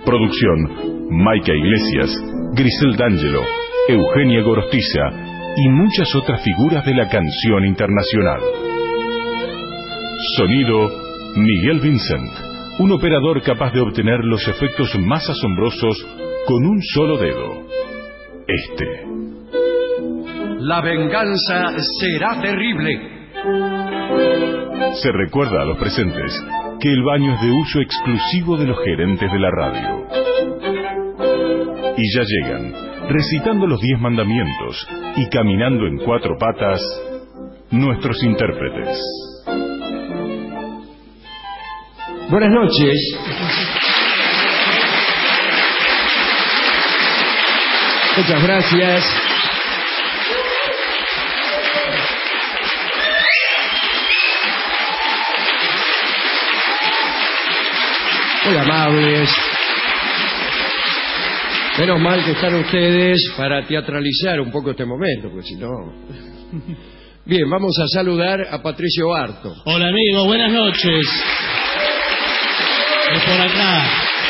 Producción: Maica Iglesias, Grisel D'Angelo, Eugenia Gorostiza y muchas otras figuras de la canción internacional. Sonido: Miguel Vincent, un operador capaz de obtener los efectos más asombrosos con un solo dedo. La venganza será terrible. Se recuerda a los presentes que el baño es de uso exclusivo de los gerentes de la radio. Y ya llegan, recitando los 10 mandamientos y caminando en 4 patas, nuestros intérpretes. Buenas noches. Muchas gracias. Muy amables. Menos mal que están ustedes para teatralizar un poco este momento, porque si no... Bien, vamos a saludar a Patricio Barto. Hola, amigo, buenas noches. Es por acá.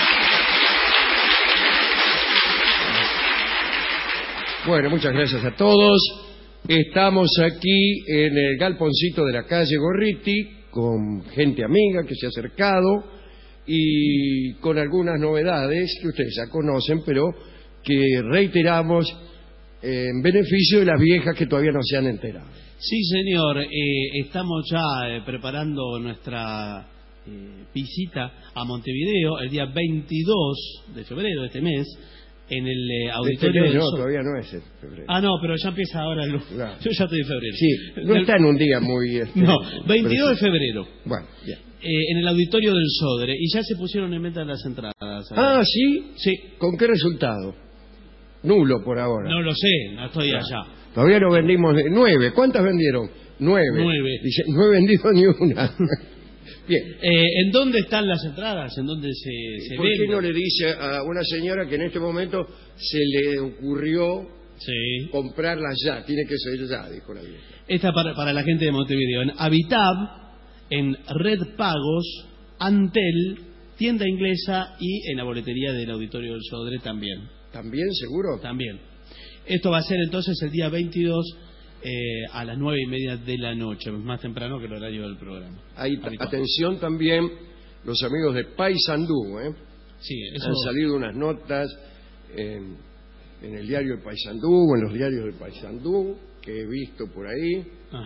Bueno, muchas gracias a todos. Estamos aquí en el galponcito de la calle Gorriti, con gente amiga que se ha acercado y con algunas novedades que ustedes ya conocen, pero que reiteramos en beneficio de las viejas que todavía no se han enterado. Sí, señor, estamos ya preparando nuestra visita a Montevideo el día 22 de febrero de este mes, en el auditorio del No, todavía no es febrero. Ah, no, pero ya empieza ahora el... Claro. Yo ya estoy en febrero. Sí, no está en un día muy... No, 22 de febrero. Bueno, bien. En el auditorio del Sodre, y ya se pusieron en venta las entradas. Ah, ¿sí? Sí. ¿Con qué resultado? Nulo por ahora. No lo sé, no estoy allá. Todavía no vendimos 9. ¿Cuántas vendieron? 9. 9. Dice, no he vendido ni una. Bien. ¿En dónde están las entradas? ¿En dónde se ¿Por qué venden? no le dice a una señora que en este momento se le ocurrió comprarlas ya? Tiene que ser ya, dijo la vieja. Esta para la gente de Montevideo. En Habitab, en Red Pagos, Antel, Tienda Inglesa y en la boletería del Auditorio del Sodre también. ¿También, seguro? También. Esto va a ser entonces el día 22 a las 9:30 de la noche, más temprano que el horario del programa. Atención también los amigos de Paysandú, ¿eh? Sí, Han salido unas notas en el diario de Paysandú, en los diarios de Paysandú, que he visto por ahí,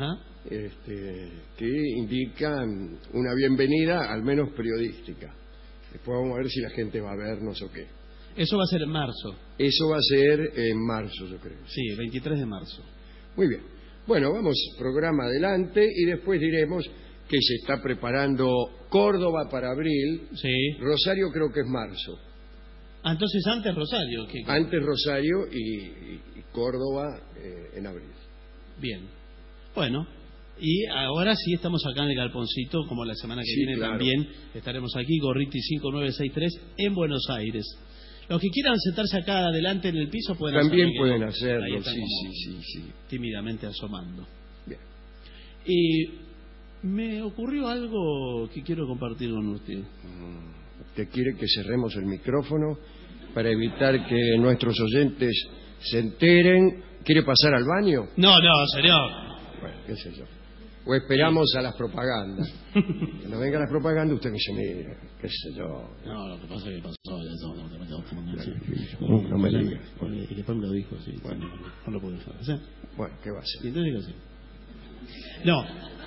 que indican una bienvenida, al menos periodística. Después vamos a ver si la gente va a vernos o qué. Eso va a ser en marzo. Eso va a ser en marzo, yo creo. Sí, 23 de marzo. Muy bien. Bueno, vamos programa adelante y después diremos que se está preparando Córdoba para abril. Sí. Rosario creo que es marzo. Entonces antes Rosario. Antes Rosario y Córdoba en abril. Bien. Bueno, y ahora sí estamos acá en el Galponcito, como la semana que viene claro. También estaremos aquí, Gorriti 5963, en Buenos Aires. Los que quieran sentarse acá adelante en el piso pueden también hacerlo. Pueden hacerlo, ahí están sí. Tímidamente asomando. Bien. Y me ocurrió algo que quiero compartir con usted. ¿Usted quiere que cerremos el micrófono para evitar que nuestros oyentes se enteren? ¿Quiere pasar al baño? No, señor. Bueno, qué sé yo. O esperamos a las propagandas. Cuando vengan las propagandas, usted me dice, mira, qué sé yo. No, lo que pasa es que pasó eso. No me digas. Y después me lo dijo, sí. Bueno. No lo puedo dejar hacer. Bueno, ¿qué va a hacer? Entonces, ¿qué hacer? No.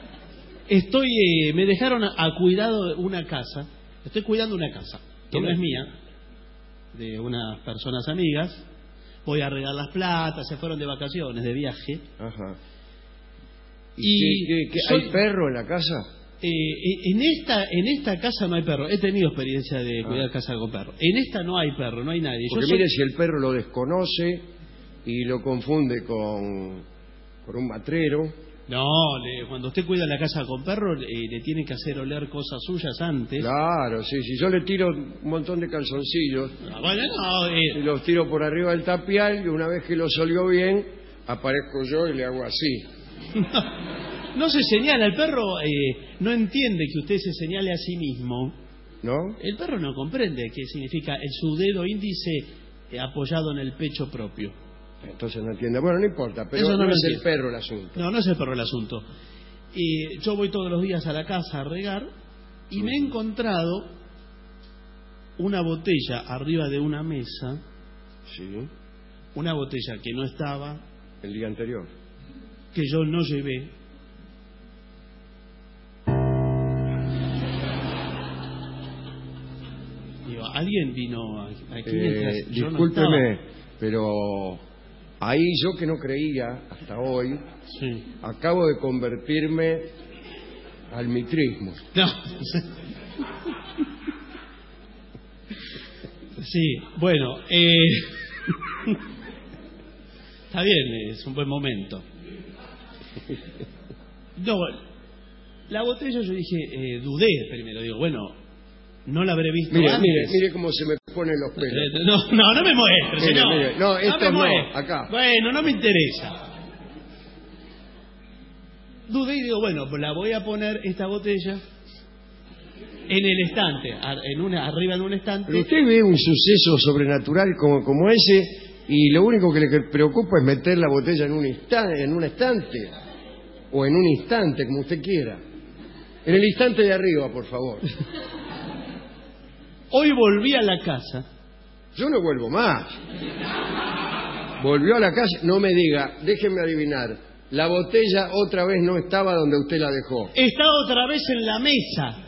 Me dejaron a cuidado de una casa. Estoy cuidando una casa, que no es mía, de unas personas amigas. Voy a regar las platas, se fueron de vacaciones, de viaje. Ajá. ¿Y hay perro en la casa? En esta casa no hay perro. He tenido experiencia de cuidar casa con perro. En esta no hay perro, no hay nadie. Porque mire, si el perro lo desconoce y lo confunde con un matrero. No, cuando usted cuida la casa con perro, le tiene que hacer oler cosas suyas antes. Claro, sí. Si yo le tiro un montón de calzoncillos, y los tiro por arriba del tapial, y una vez que los olió bien, aparezco yo y le hago así. No se señala, el perro no entiende que usted se señale a sí mismo. ¿No? El perro no comprende qué significa su dedo índice apoyado en el pecho propio. Entonces no entiende. Bueno, no importa, pero Eso no lo es el entiendo. perro el asunto. No, no es el perro el asunto. Yo voy todos los días a la casa a regar y me he encontrado una botella arriba de una mesa, Sí, una botella que no estaba, el día anterior. que yo no llevé. Digo, alguien vino aquí mientras yo no Discúlpeme, estaba. pero ahí yo que no creía hasta hoy, Sí. acabo de convertirme al mitrismo. No. Sí, bueno, está bien, es un buen momento. No, la botella yo dije, dudé primero, digo, bueno, no la habré visto Mire, antes. mire cómo se me ponen los pelos. No me muestre, Mire, señor. mire, no, estos me no, muestre. acá. Bueno, no me interesa. Dudé y digo, bueno, pues la voy a poner esta botella en el estante, arriba en un estante. Pero usted ve un suceso sobrenatural como ese y lo único que le preocupa es meter la botella en un estante o en un instante, como usted quiera. En el instante de arriba, por favor. Hoy volví a la casa. Yo no vuelvo más. Volvió a la casa, no me diga, déjenme adivinar, la botella otra vez no estaba donde usted la dejó. Está otra vez en la mesa.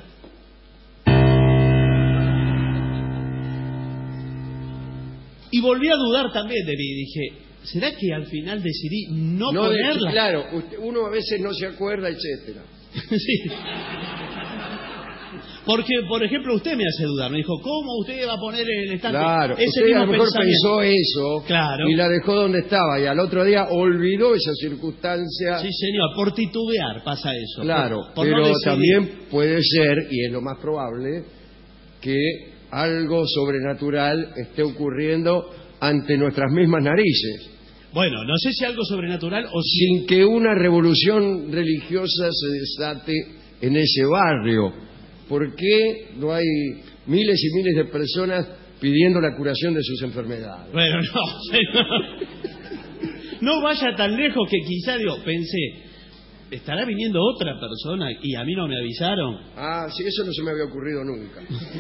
Y volví a dudar también de mí. Dije, ¿será que al final decidí no ponerla? Claro, uno a veces no se acuerda, etcétera. Sí. Porque, por ejemplo, usted me hace dudar. Me dijo, ¿cómo usted va a poner en el estante? Claro, Ese usted mismo a lo mejor pensamiento. pensó eso Claro. y la dejó donde estaba y al otro día olvidó esa circunstancia. Sí, señor, por titubear pasa eso. Claro, por no pero decidir. también puede ser, y es lo más probable, que algo sobrenatural esté ocurriendo ante nuestras mismas narices, Bueno, no sé si algo sobrenatural o si... sin que una revolución religiosa se desate en ese barrio. ¿Por qué no hay miles y miles de personas pidiendo la curación de sus enfermedades? Bueno, no, señor. No vaya tan lejos que quizá, pensé, ¿estará viniendo otra persona y a mí no me avisaron? Ah, sí, eso no se me había ocurrido nunca.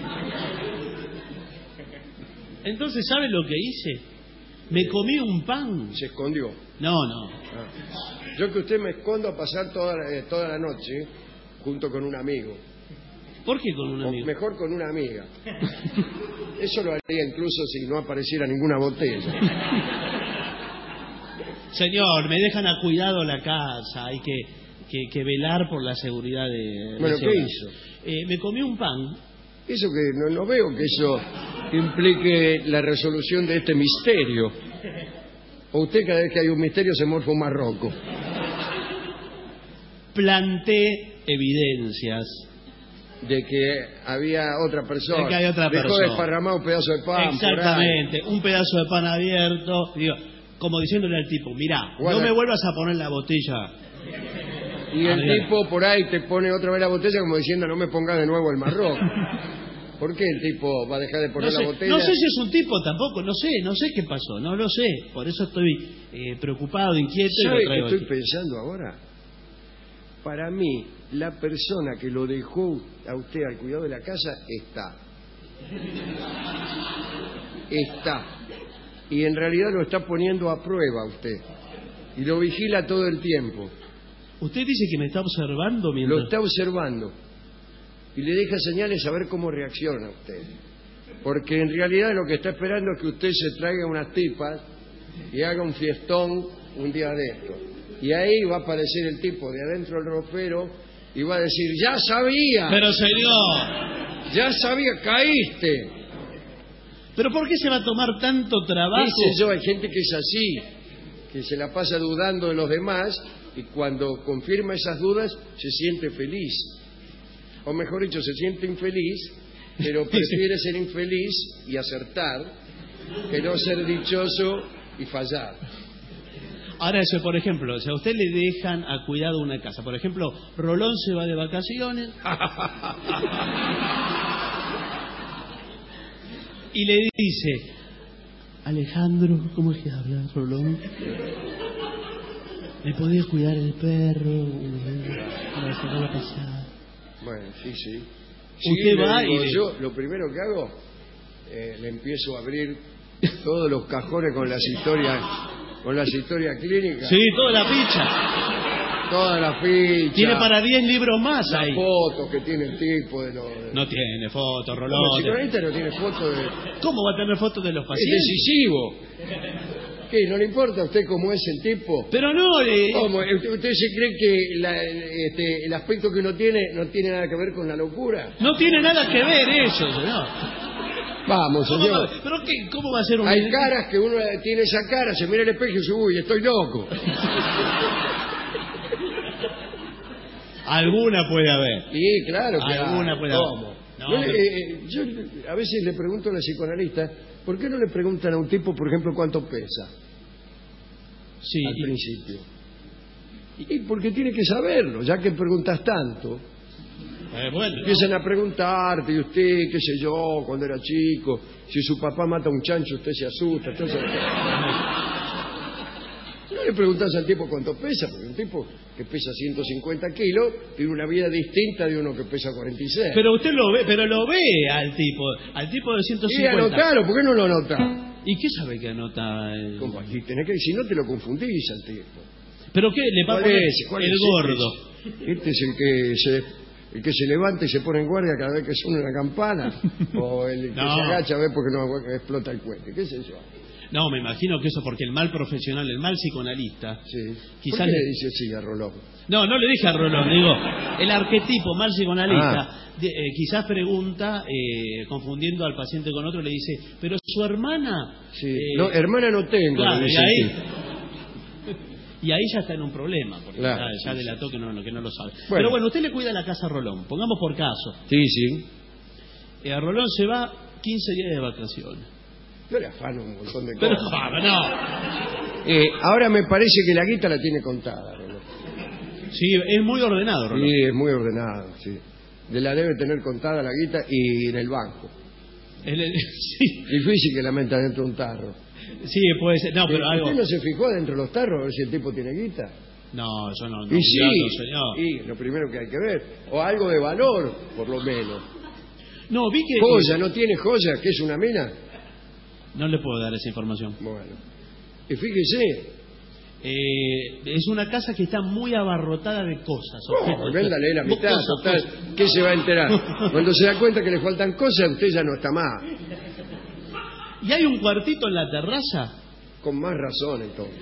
Entonces, ¿sabe lo que hice? Me comí un pan. Se escondió. No. Ah. Yo que usted me escondo a pasar toda la noche junto con un amigo. ¿Por qué con un O amigo? mejor con una amiga. Eso lo haría incluso si no apareciera ninguna botella. Señor, me dejan a cuidado la casa. Hay que velar por la seguridad de... Bueno, ese ¿qué hogar. hizo? Me comí un pan. Eso que no veo que eso implique la resolución de este misterio. O usted cada vez que hay un misterio se morfa un marroco. Planté evidencias. De que había otra persona. De que hay otra Dejó persona. desparramado un pedazo de pan. Exactamente, un pedazo de pan abierto, como diciéndole al tipo, mirá, Guarda. no me vuelvas a poner la botella. Y el Arriba. tipo por ahí te pone otra vez la botella como diciendo no me pongas de nuevo el marroco. ¿Por qué el tipo va a dejar de poner la botella? No sé si es un tipo tampoco, no sé qué pasó, no lo sé. Por eso estoy preocupado, inquieto y ¿Sabe lo qué traigo estoy aquí. pensando ahora? Para mí, la persona que lo dejó a usted al cuidado de la casa está. Y en realidad lo está poniendo a prueba usted. Y lo vigila todo el tiempo. Usted dice que me está observando mientras... Lo está observando. Y le deja señales a ver cómo reacciona usted. Porque en realidad lo que está esperando es que usted se traiga unas tipas y haga un fiestón un día de esto. Y ahí va a aparecer el tipo de adentro del ropero y va a decir, ¡ya sabía! Pero señor, ¡Ya sabía! ¡Caíste! ¿pero por qué se va a tomar tanto trabajo? ¿Qué sé yo? Hay gente que es así, que se la pasa dudando de los demás y cuando confirma esas dudas se siente feliz. O mejor dicho, se siente infeliz, pero prefiere ser infeliz y acertar que no ser dichoso y fallar. Ahora eso, por ejemplo, si a usted le dejan a cuidado una casa, por ejemplo, Rolón se va de vacaciones y le dice: Alejandro, ¿cómo es que habla, Rolón? ¿Me podías cuidar el perro? Para sacarlo a pasear. Bueno, sí. Usted va digo, y... Yo lo primero que hago, le empiezo a abrir todos los cajones con las historias clínicas. Sí, toda la ficha. Toda la ficha. Tiene para 10 libros más las ahí. fotos que tiene el tipo de los... No tiene fotos, Rolón. No, el psicoanalista no tiene fotos de... ¿Cómo va a tener fotos de los Es pacientes? decisivo. ¿Qué? ¿No le importa a usted cómo es el tipo? Pero no... ¿Cómo? ¿Usted se cree que el aspecto que uno tiene no tiene nada que ver con la locura? No tiene nada que ver eso, señor. Vamos, señor. ¿Pero qué? ¿Cómo va a ser un... Hay caras que uno tiene esa cara, se mira al espejo y dice, uy, estoy loco. Alguna puede haber. Sí, claro que Alguna puede haber. ¿Cómo? No, yo a veces le pregunto a la psicoanalista, ¿por qué no le preguntan a un tipo, por ejemplo, cuánto pesa Sí. al principio? Y porque tiene que saberlo, ya que preguntas tanto. Bueno. Empiezan a preguntarte, y usted, qué sé yo, cuando era chico, si su papá mata a un chancho, usted se asusta. Entonces, no le preguntas al tipo cuánto pesa, porque un tipo que pesa 150 kilos tiene una vida distinta de uno que pesa 46. Pero usted lo ve al tipo de 150. Y anotalo, ¿por qué no lo anota? ¿Y qué sabe que anota? ¿Cómo? Aquí tenés que, si no te lo confundís al tipo. ¿Pero qué? ¿Le va a ¿Cuál poner es? ¿Cuál el es gordo? Este es el que se levanta y se pone en guardia cada vez que suena la campana, o el que No. se agacha a ver porque no explota el cohete, qué sé yo. No, me imagino que eso porque el mal profesional, el mal psicoanalista... Sí. Quizás ¿Por qué le- le dice así a Rolón? No le dije a Rolón, digo, el arquetipo mal psicoanalista quizás pregunta, confundiendo al paciente con otro, le dice, pero su hermana... Sí. No, hermana no tengo, Claro, le y dice ahí... el tipo. Y ahí ya está en un problema, porque Claro, ya sí, delató que no lo sabe. Bueno. Pero bueno, usted le cuida la casa a Rolón, pongamos por caso. Sí. A Rolón se va 15 días de vacaciones. Yo le afano un montón de Pero cosas. no. Ahora me parece que la guita la tiene contada, Rolón. Sí, es muy ordenado, Rolón. Sí, es muy ordenado, sí. La debe tener contada la guita y en el banco. Sí, Difícil que la meta dentro de un tarro. sí, puede ser. No, pero algo... ¿Usted no se fijó dentro de los tarros a ver si el tipo tiene guita? No, yo no. Y sí, señor. y lo primero que hay que ver. O algo de valor, por lo menos. No, vi que... Joya, ¿no tiene joya? ¿Qué es una mina? No le puedo dar esa información. Bueno. Y fíjese. Es una casa que está muy abarrotada de cosas. Oh, véndale la mitad, Cosas, total. cosas. ¿Qué se va a enterar? Cuando se da cuenta que le faltan cosas, usted ya no está más. Y hay un cuartito en la terraza Con más razón, entonces.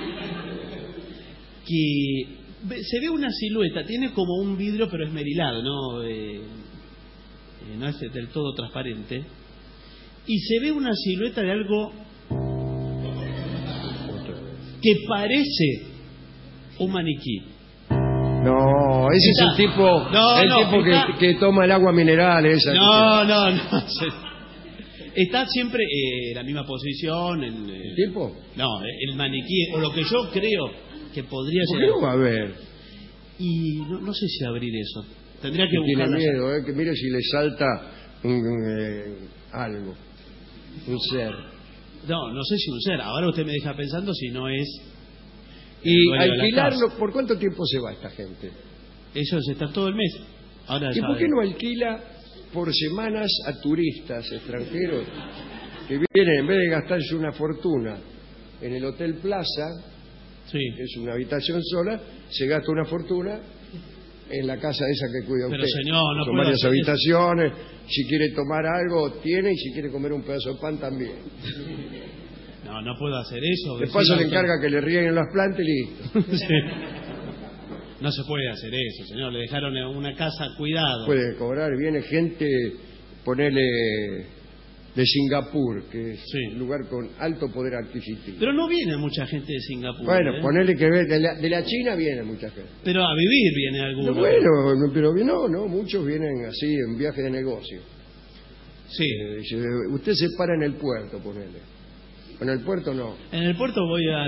que se ve una silueta, tiene como un vidrio pero esmerilado, no es del todo transparente, y se ve una silueta de algo que parece un maniquí. No, ese es el tipo, está- que toma el agua mineral. Esa No. Está siempre en la misma posición. ¿El tipo? No, el maniquí, o lo que yo creo que podría ¿Por qué ser. no va a ver? Y no sé si abrir eso. Tendría que Tiene buscar. miedo, que mire si le salta algo. Un ser. No sé si un ser. Ahora usted me deja pensando si no es. Y el dueño de la alquilarlo, casa. ¿por cuánto tiempo se va esta gente? Ellos están todo el mes. Ahora ¿Y ya por qué no alquila por semanas a turistas extranjeros que vienen, en vez de gastarse una fortuna en el Hotel Plaza, Sí. que es una habitación sola, se gasta una fortuna en la casa esa que cuida Pero, usted? señor, no Son puede varias hacer habitaciones, si quiere tomar algo, tiene, y si quiere comer un pedazo de pan, también. No puedo hacer eso. De paso le encarga que le rieguen las plantas y listo. Sí. No se puede hacer eso, señor. Le dejaron en una casa cuidado. Puede cobrar, viene gente, ponele de Singapur, que es Sí. un lugar con alto poder adquisitivo. Pero no viene mucha gente de Singapur. Bueno, ¿eh? ponele que de la China viene mucha gente. Pero a vivir viene alguno. Bueno, pero no, muchos vienen así en viaje de negocio. Sí. Dice, usted se para en el puerto, ponele. En el puerto no. En el puerto voy a...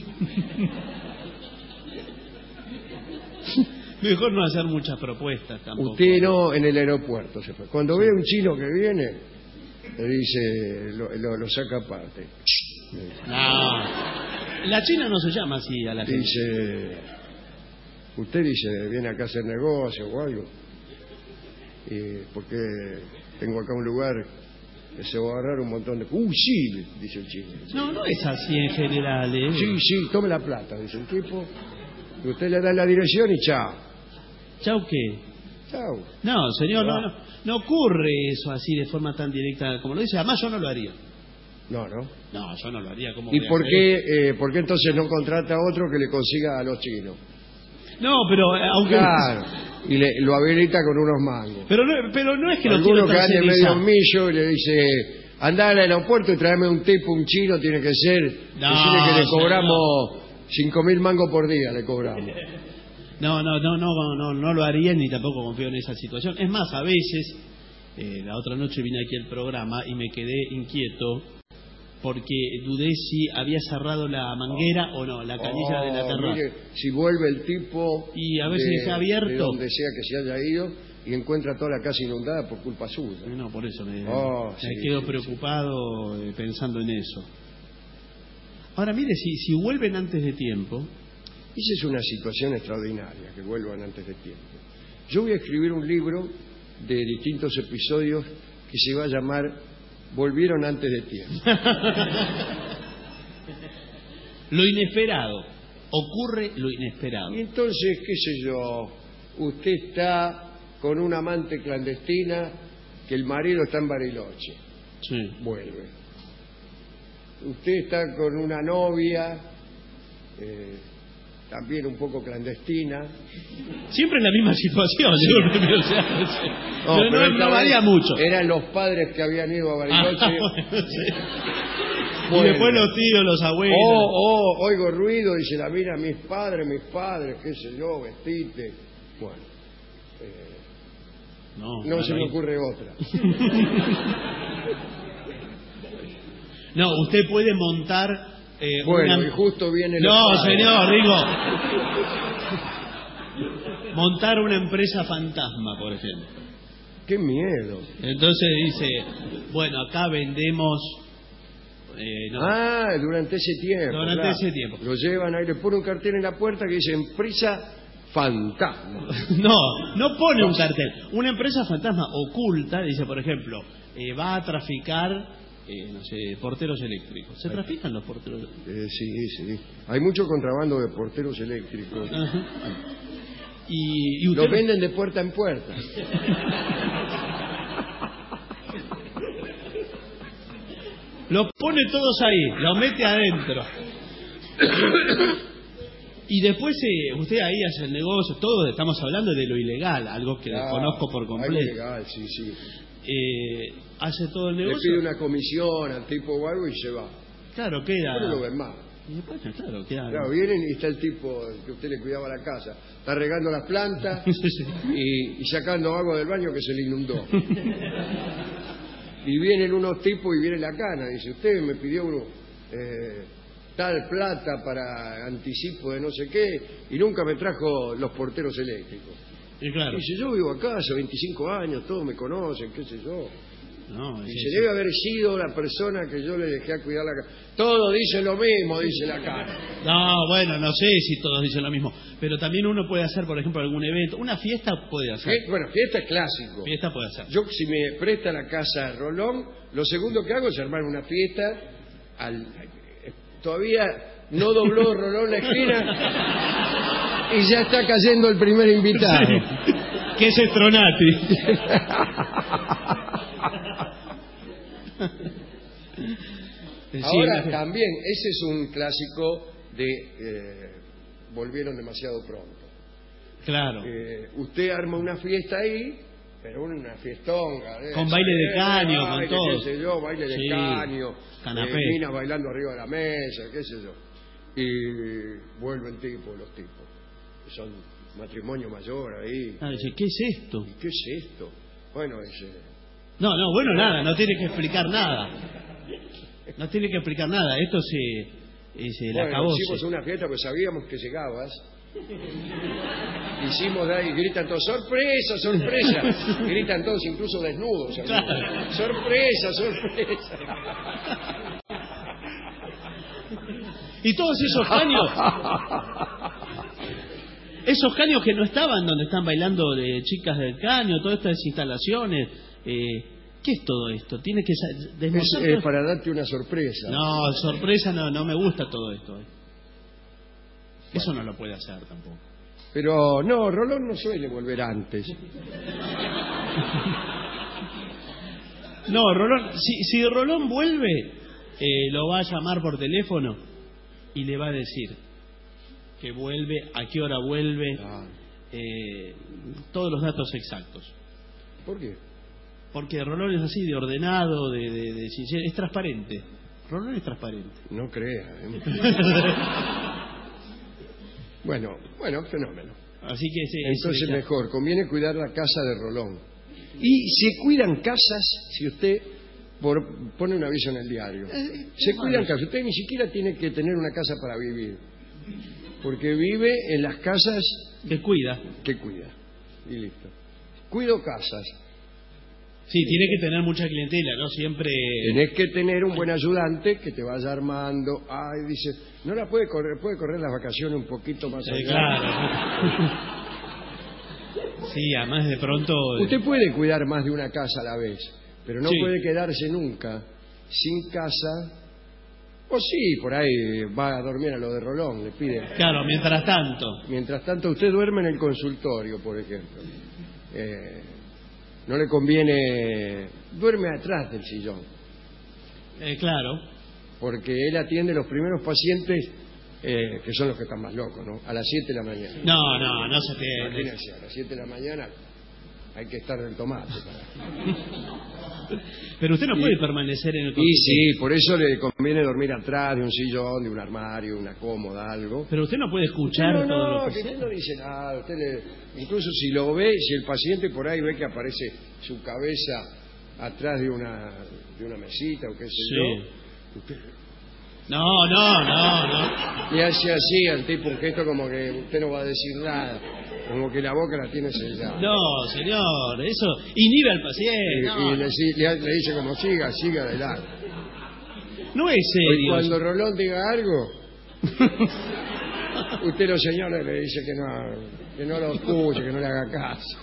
Mejor no hacer muchas propuestas tampoco. Usted no, en el aeropuerto se fue. Cuando ve a un chino que viene, Le dice, lo saca aparte. No. La China no se llama así a la gente. Dice, usted dice, viene acá a hacer negocio o algo. Porque tengo acá un lugar que se va a agarrar un montón de... sí, dice el chino. No es así en general, ¿eh? Sí, tome la plata, dice el tipo. Y usted le da la dirección y chao. ¿Chau qué? Chao. No, señor, no ocurre eso así de forma tan directa como lo dice. Además, yo no lo haría. No. No, yo no lo haría. ¿Cómo ¿Y voy a por hacer? por qué entonces no contrata a otro que le consiga a los chinos? No, pero aunque... Claro. Y lo habilita con unos mangos. Pero no es que lo Alguno quiero que ande medio tercerizar. millo y le dice, andá al aeropuerto y tráeme un tipo, un chino, tiene que ser. No, decirle que le señor. cobramos 5.000 mangos por día, le cobramos. No lo haría ni tampoco confío en esa situación. Es más, a veces, la otra noche vine aquí al programa y me quedé inquieto porque dudé si había cerrado la manguera o no, la canilla de la terraza. Mire, si vuelve el tipo Y a veces está abierto. de donde sea que se haya ido y encuentra toda la casa inundada por culpa suya. No, por eso me Sí, quedo preocupado pensando en eso. Ahora, mire, si vuelven antes de tiempo... Esa es una situación extraordinaria, que vuelvan antes de tiempo. Yo voy a escribir un libro de distintos episodios que se va a llamar Volvieron antes de tiempo. Lo inesperado. Ocurre lo inesperado. Y entonces, qué sé yo, usted está con una amante clandestina que el marido está en Bariloche. Sí. Vuelve. Usted está con una novia... también un poco clandestina. Siempre es la misma situación. O sea, pero no varía mucho. Eran los padres que habían ido a Bariloche. Sí. Bueno. Y después los tíos, los abuelos. Oigo ruido, dice la mira, mis padres, qué sé yo, vestite. Bueno, no se me ocurre otra. No, usted puede montar... bueno, y justo viene... No, señor, digo... montar una empresa fantasma, por ejemplo. ¡Qué miedo! Entonces dice, bueno, acá vendemos... durante ese tiempo. Durante ese tiempo. Lo llevan ahí, le ponen un cartel en la puerta que dice empresa fantasma. No pone un cartel. Una empresa fantasma oculta, dice, por ejemplo, va a traficar... no sé, porteros eléctricos. ¿Se trafican los porteros eléctricos? Sí. Hay mucho contrabando de porteros eléctricos. Ajá. Y usted... Los venden de puerta en puerta. Los pone todos ahí, los mete adentro. Y después usted ahí hace el negocio, todos estamos hablando de lo ilegal, algo que desconozco por completo. Algo legal, sí. Hace todo el Le negocio. pide una comisión al tipo o algo y se va. Claro, queda. No lo ven más. Y después, claro, queda. Claro, vienen y está el tipo que usted le cuidaba la casa. Está regando las plantas y sacando agua del baño que se le inundó. Y vienen unos tipos y viene la cana. Dice, usted me pidió tal plata para anticipo de no sé qué y nunca me trajo los porteros eléctricos. Y claro. Dice, yo vivo acá hace 25 años, todos me conocen, qué sé yo. No, Y se debe haber sido la persona que yo le dejé a cuidar la casa. Todos dicen lo mismo, dice la cara. No, bueno, no sé si todos dicen lo mismo. Pero también uno puede hacer, por ejemplo, algún evento. Una fiesta puede hacer. Bueno, fiesta es clásico. Fiesta puede hacer. Yo, si me presta la casa Rolón, lo segundo que hago es armar una fiesta. Todavía no dobló Rolón la esquina y ya está cayendo el primer invitado. Sí. ¿Qué es Stronati? Ahora también, ese es un clásico de volvieron demasiado pronto. Claro. Usted arma una fiesta ahí, pero una fiestonga. Con baile de caño, con todo. Qué sé yo, baile de caño, canapé. minas bailando arriba de la mesa, qué sé yo. Y vuelven los tipos. Que son matrimonio mayor ahí. Dice, ¿qué es esto? ¿Y qué es esto? Bueno, No, bueno, nada, no tiene que explicar nada. No tiene que explicar nada, esto se la acabó. Hicimos una fiesta, pues sabíamos que llegabas Hicimos y gritan todos, ¡sorpresa, sorpresa! Gritan todos, incluso desnudos. Claro. ¡Sorpresa, sorpresa! Y todos esos caños que no estaban donde están bailando de chicas del caño, todas estas instalaciones, ¿qué es todo esto? Tiene que es para darte una sorpresa. No, sorpresa no me gusta todo esto. Eso no lo puede hacer tampoco. Pero no, Rolón no suele volver antes. No, Rolón, si Rolón vuelve, lo va a llamar por teléfono y le va a decir que vuelve, a qué hora vuelve, todos los datos exactos. ¿Por qué? Porque Rolón es así, de ordenado, de sincero, es transparente. Rolón es transparente. No crea. Bueno, fenómeno. Así que entonces mejor, conviene cuidar la casa de Rolón. Y se cuidan casas si usted pone un aviso en el diario. Se cuidan casas. Usted ni siquiera tiene que tener una casa para vivir, porque vive en las casas que cuida. Y listo. Cuido casas. Sí, tiene que tener mucha clientela, ¿no? Siempre... Tenés que tener un buen ayudante que te vaya armando. Ay, dice, no la puede correr las vacaciones un poquito más allá. Claro. Sí, además de pronto... Usted puede cuidar más de una casa a la vez, pero no sí. puede quedarse nunca sin casa. O sí, por ahí va a dormir a lo de Rolón, le pide. Claro, mientras tanto. Mientras tanto, usted duerme en el consultorio, por ejemplo. No le conviene... Duerme atrás del sillón. Claro. Porque él atiende los primeros pacientes, que son los que están más locos, ¿no? A las 7 de la mañana. No se tiene. Imagínense, a las 7 de la mañana hay que estar del tomate. Pero usted no puede permanecer en el consultorio. Y sí, por eso le conviene dormir atrás de un sillón, de un armario, una cómoda, algo. Pero usted no puede escuchar todo lo que usted no dice nada. Incluso si lo ve, si el paciente por ahí ve que aparece su cabeza atrás de una mesita o qué sé yo, usted... No. Y hace así al tipo un gesto como que usted no va a decir nada, como que la boca la tiene sellada. No, señor, eso inhibe al paciente. Y le dice como siga adelante. No es serio. Y cuando Rolón diga algo, usted los señores le dice que no lo escuche, que no le haga caso.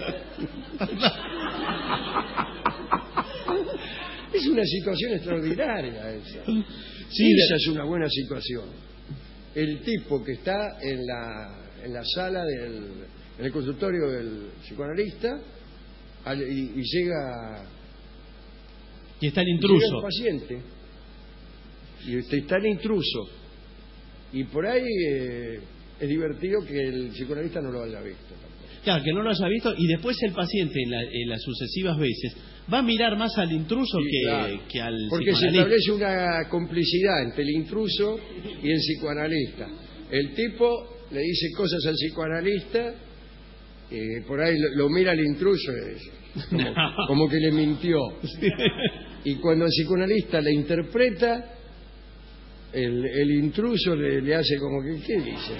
Es una situación extraordinaria esa. Sí, esa es una buena situación. El tipo que está en la sala en el consultorio del psicoanalista y llega... Y está el intruso. Llega el paciente. Y está el intruso. Y por ahí es divertido que el psicoanalista no lo haya visto tampoco. Claro, que no lo haya visto, y después el paciente en las sucesivas veces va a mirar más al intruso que al porque psicoanalista. Se establece una complicidad entre el intruso y el psicoanalista. El tipo le dice cosas al psicoanalista, por ahí lo mira al intruso como que le mintió. Sí. Y cuando el psicoanalista le interpreta, el intruso le hace como que, ¿qué dice?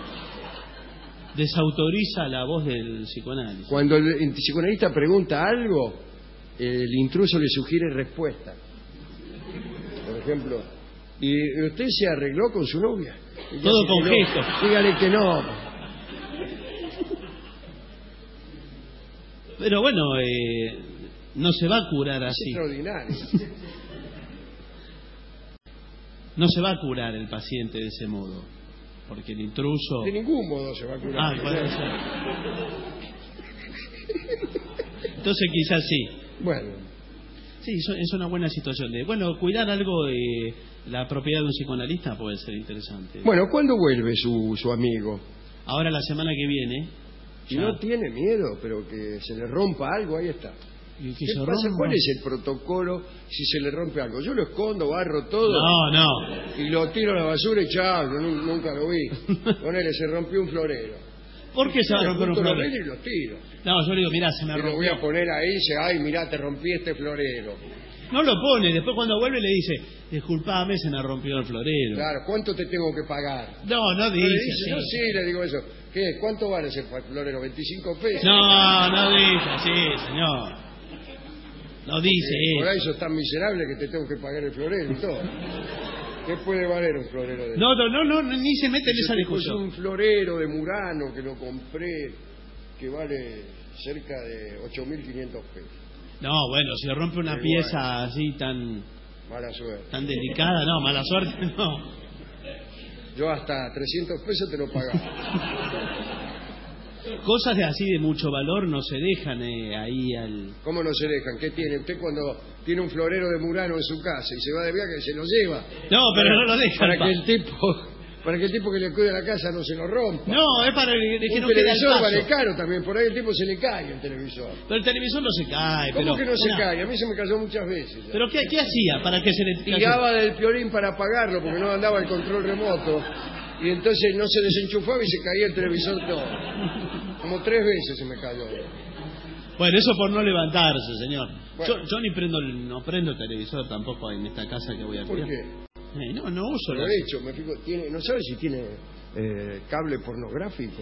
Desautoriza la voz del psicoanálisis. Cuando el psicoanalista pregunta algo, el intruso le sugiere respuesta. Por ejemplo, ¿y usted se arregló con su novia? Todo con gestos. Dígale que no. Pero bueno, no se va a curar así. Es extraordinario. No se va a curar el paciente de ese modo, porque el intruso... De ningún modo se va a curar. Puede ser. Entonces quizás sí. Bueno. Sí, es una buena situación. Cuidar algo de la propiedad de un psicoanalista puede ser interesante. Bueno, ¿cuándo vuelve su amigo? Ahora la semana que viene. Y no tiene miedo, pero que se le rompa algo, ahí está. ¿Y ¿Qué pasa? ¿Cuál es el protocolo si se le rompe algo? Yo lo escondo, barro todo. No. Y lo tiro a la basura y chao, yo nunca lo vi. Ponele, se rompió un florero. ¿Por qué se va a romper un florero? Y los tiro. No, yo le digo, mirá, se me rompió. Y lo voy a poner ahí y dice, ay, mirá, te rompí este florero. No lo pone, después cuando vuelve le dice, disculpame, se me rompió el florero. Claro, ¿cuánto te tengo que pagar? No dice. Yo sí le digo eso. ¿Qué? ¿Cuánto vale ese florero? ¿25 pesos? No dice así, señor. No dice Por ahí eso. sos tan miserable que te tengo que pagar el florero y todo. ¿Qué puede valer un florero de No, ni se mete en esa Es discusión. un florero de Murano que lo compré, que vale cerca de 8.500 pesos. No, bueno, si rompe una Igual. pieza así tan Mala suerte. delicada, no, mala suerte, no. Yo hasta 300 pesos te lo pagaba. Cosas así de mucho valor no se dejan ahí al... ¿Cómo no se dejan? ¿Qué tiene? Usted cuando tiene un florero de Murano en su casa y se va de viaje, se lo lleva. No, pero no lo dejan. Para que el tipo que le cuide la casa no se lo rompa. No, es para que Un no quede al televisor paso. vale caro también, por ahí el tipo se le cae el televisor. Pero el televisor no se cae. ¿Cómo pero que no se cae? A mí se me cayó muchas veces. ya. ¿Pero qué hacía para que se le Tiraba del Piolín para apagarlo porque no andaba el control remoto y entonces no se desenchufaba y se caía el televisor todo. Como 3 veces se me cayó. Bueno, eso por no levantarse, señor. Bueno. Yo no prendo el televisor tampoco en esta casa que voy a ¿Por cuidar. qué? No uso Lo las... he hecho, me fijo, no sabe si tiene cable pornográfico.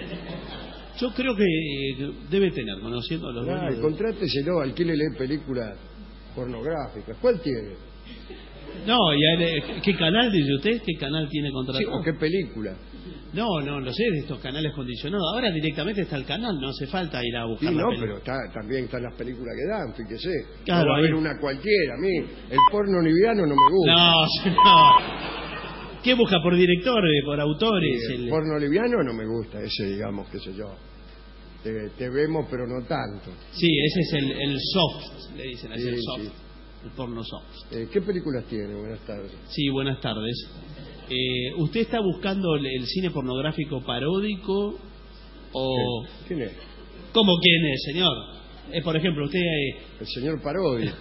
Yo creo que debe tener, conociendo a los dueños de- Contráteselo, alquílele películas pornográficas. ¿Cuál tiene? No, ¿qué canal dice usted? ¿Qué canal tiene Sí, contratado? ¿o qué película? No lo sé, de estos canales condicionados. Ahora directamente está el canal, no hace falta ir a Sí, buscar la no, película. pero también están las películas que dan, fíjese. Claro, no va a haber ahí. una cualquiera. A mí el porno liviano no me gusta. No, señor. ¿Qué busca por director, por autores? Sí, el porno liviano no me gusta, ese digamos, qué sé yo. Te vemos pero no tanto. Sí, ese es el soft, le dicen así, Sí, el soft. sí. El porno soft. ¿Qué películas tiene? Buenas tardes. Sí, buenas tardes. ¿Usted está buscando el cine pornográfico paródico o...? ¿Quién es? ¿Cómo quién es, señor? Por ejemplo, usted El señor Parodi.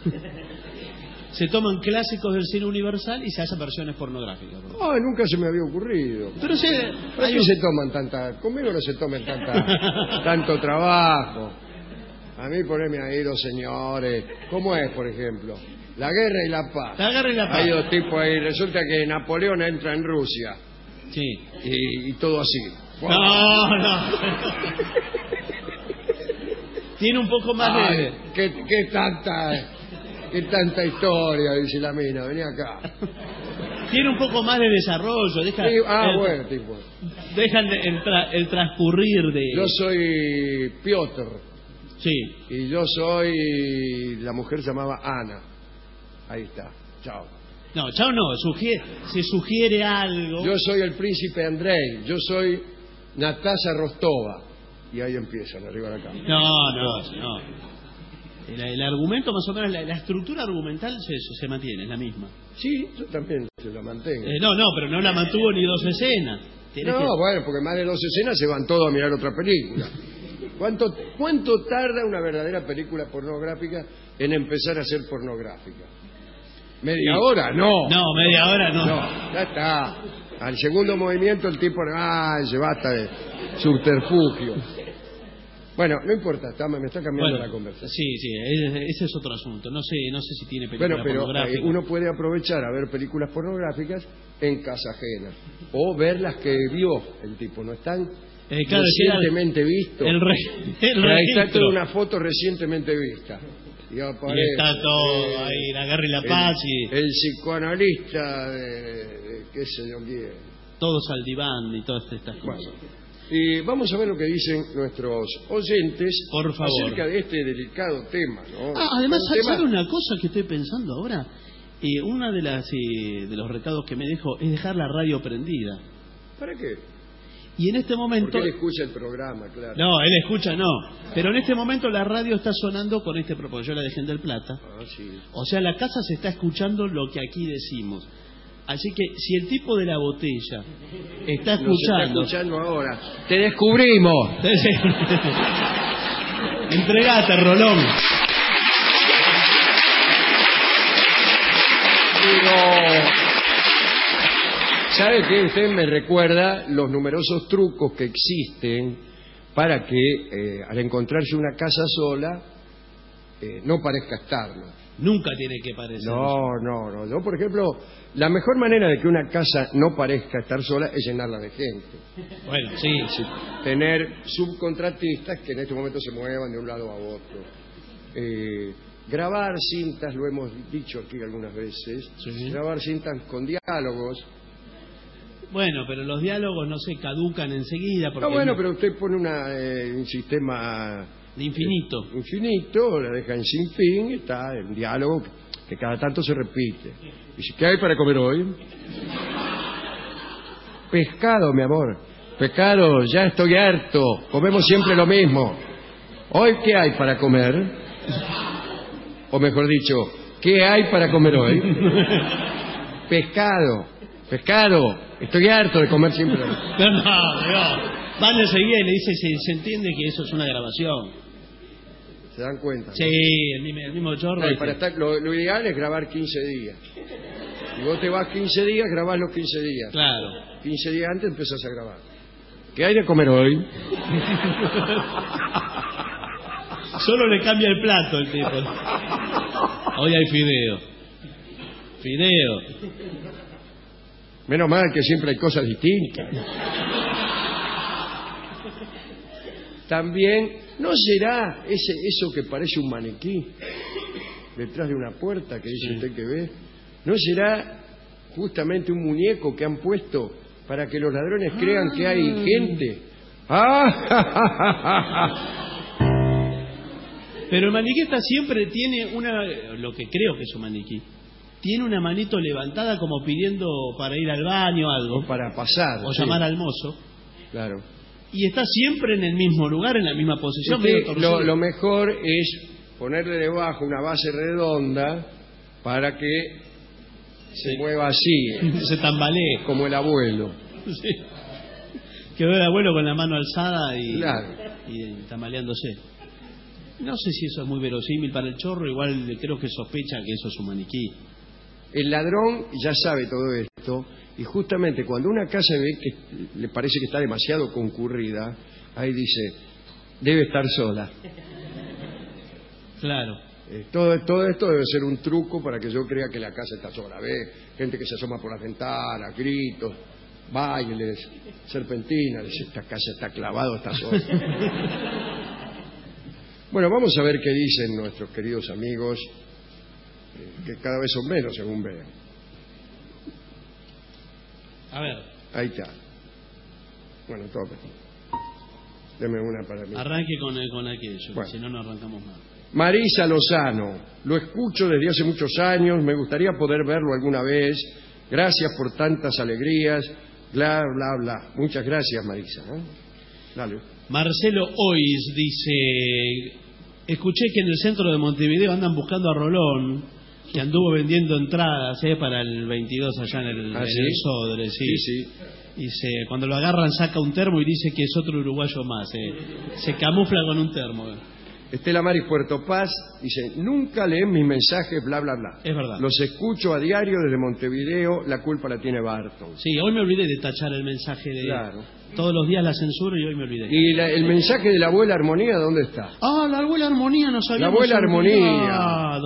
se toman clásicos del cine universal y se hacen versiones pornográficas. Ay, nunca se me había ocurrido. Pero ¿Para qué se toman conmigo no se tomen tanto trabajo? A mí poneme ahí 2 señores. ¿Cómo es, por ejemplo? La guerra y la paz. La guerra y la paz. Hay 2 tipos ahí. Resulta que Napoleón entra en Rusia. Sí. Y todo así. No. Tiene un poco más Ay, de... qué tanta historia, dice la mina. Vení acá. Tiene un poco más de desarrollo. Sí, bueno, tipo. Dejan el transcurrir de... Yo soy Piotr. Sí. Y yo soy... La mujer se llamaba Ana. Ahí está. Chao. No, chao no. Se sugiere algo. Yo soy el príncipe Andrei. Yo soy Natasha Rostova. Y ahí empiezan, arriba de la cama. No. El argumento, más o menos, la estructura argumental se mantiene, es la misma. Sí, yo también se la mantengo. No, pero no la mantuvo ni 2 escenas. Bueno, porque más de 2 escenas se van todos a mirar otra película. ¿Cuánto tarda una verdadera película pornográfica en empezar a ser pornográfica? ¿Media hora? No. No, media hora no. No, ya está. Al segundo movimiento el tipo, se basta de subterfugio. Bueno, no importa, me está cambiando la conversación. Sí, ese es otro asunto. No sé si tiene película Bueno, pero pornográfica. uno puede aprovechar a ver películas pornográficas en casa ajena. O ver las que vio el tipo, ¿no están? Claro, recientemente visto. El Ahí está registro. toda una foto recientemente vista. Y aparece, Y está todo ahí, la guerra y la paz y el psicoanalista de qué sé yo quién. todos al diván y todas estas cosas. Bueno, y vamos a ver lo que dicen nuestros oyentes Por favor. acerca de este delicado tema, ¿no? Además, Un tema- ¿sabe una cosa que estoy pensando ahora? Una de los recados que me dejo es dejar la radio prendida. ¿Para qué? Y en este momento... Porque él escucha el programa, claro. No, él escucha, no. Pero en este momento la radio está sonando con este propósito. Yo la dejé en Del Plata. Ah, sí. O sea, la casa se está escuchando lo que aquí decimos. Así que si el tipo de la botella está Nos está escuchando... escuchando ahora. ¡Te descubrimos! Entregate, Rolón. Pero... ¿Sabe qué? Usted me recuerda los numerosos trucos que existen para que al encontrarse una casa sola no parezca estarlo. Nunca tiene que parecer. No. Yo, por ejemplo, la mejor manera de que una casa no parezca estar sola es llenarla de gente. Bueno, sí. Tener subcontratistas que en este momento se muevan de un lado a otro. Grabar cintas, lo hemos dicho aquí algunas veces, Sí. grabar cintas con diálogos. Bueno, pero los diálogos no se caducan enseguida. Porque Pero usted pone un sistema de infinito. Infinito, la deja en sin fin, está el diálogo que cada tanto se repite. Dice, ¿qué hay para comer hoy? Pescado, mi amor. Pescado, ya estoy harto. Comemos siempre lo mismo. ¿Hoy qué hay para comer? O mejor dicho, ¿qué hay para comer hoy? Pescado. Estoy harto de comer siempre lo mismo. No. Van enseguida y le dice, se entiende que eso es una grabación. ¿Se dan cuenta? Sí, ¿no? el mismo chorro. Para estar, lo ideal es grabar 15 días. Si vos te vas 15 días, grabás los 15 días. Claro. 15 días antes empezás a grabar. ¿Qué hay de comer hoy? Solo le cambia el plato el tipo. Hoy hay fideo. Menos mal que siempre hay cosas distintas. También, ¿no será eso que parece un maniquí detrás de una puerta que dice usted que ve? ¿No será justamente un muñeco que han puesto para que los ladrones crean que hay gente? Pero el maniquí siempre tiene lo que creo que es un maniquí, tiene una manito levantada como pidiendo para ir al baño o algo. O para pasar. O llamar al mozo. Claro. Y está siempre en el mismo lugar, en la misma posición. Lo mejor es ponerle debajo una base redonda para que se mueva así. Se tambalee. Como el abuelo. Sí. Quedó el abuelo con la mano alzada y tambaleándose. No sé si eso es muy verosímil para el chorro, igual creo que sospecha que eso es un maniquí. El ladrón ya sabe todo esto y justamente cuando una casa ve que le parece que está demasiado concurrida, ahí dice, debe estar sola. Claro. Todo esto debe ser un truco para que yo crea que la casa está sola. Ve gente que se asoma por las ventanas, gritos, bailes, serpentinas, dice, esta casa está clavada, está sola. Bueno, vamos a ver qué dicen nuestros queridos amigos, que cada vez son menos, según veo. A ver. Ahí está. Bueno, tope. Deme una para mí. Arranque con aquello, bueno. Si no, no arrancamos más. Marisa Lozano, lo escucho desde hace muchos años, me gustaría poder verlo alguna vez. Gracias por tantas alegrías, bla, bla, bla. Muchas gracias, Marisa. Dale. Marcelo Ois dice, escuché que en el centro de Montevideo andan buscando a Rolón, que anduvo vendiendo entradas para el 22 allá en el Sodre. Sí. Dice, cuando lo agarran saca un termo y dice que es otro uruguayo más. Se camufla con un termo. Estela Maris Puerto Paz dice, nunca leen mis mensajes, bla, bla, bla. Es verdad. Los escucho a diario desde Montevideo, la culpa la tiene Barton. Sí, hoy me olvidé de tachar el mensaje de... Claro. Todos los días la censura y hoy me olvidé. ¿Y el mensaje de la abuela Armonía dónde está? La abuela Armonía nos había... La abuela Armonía.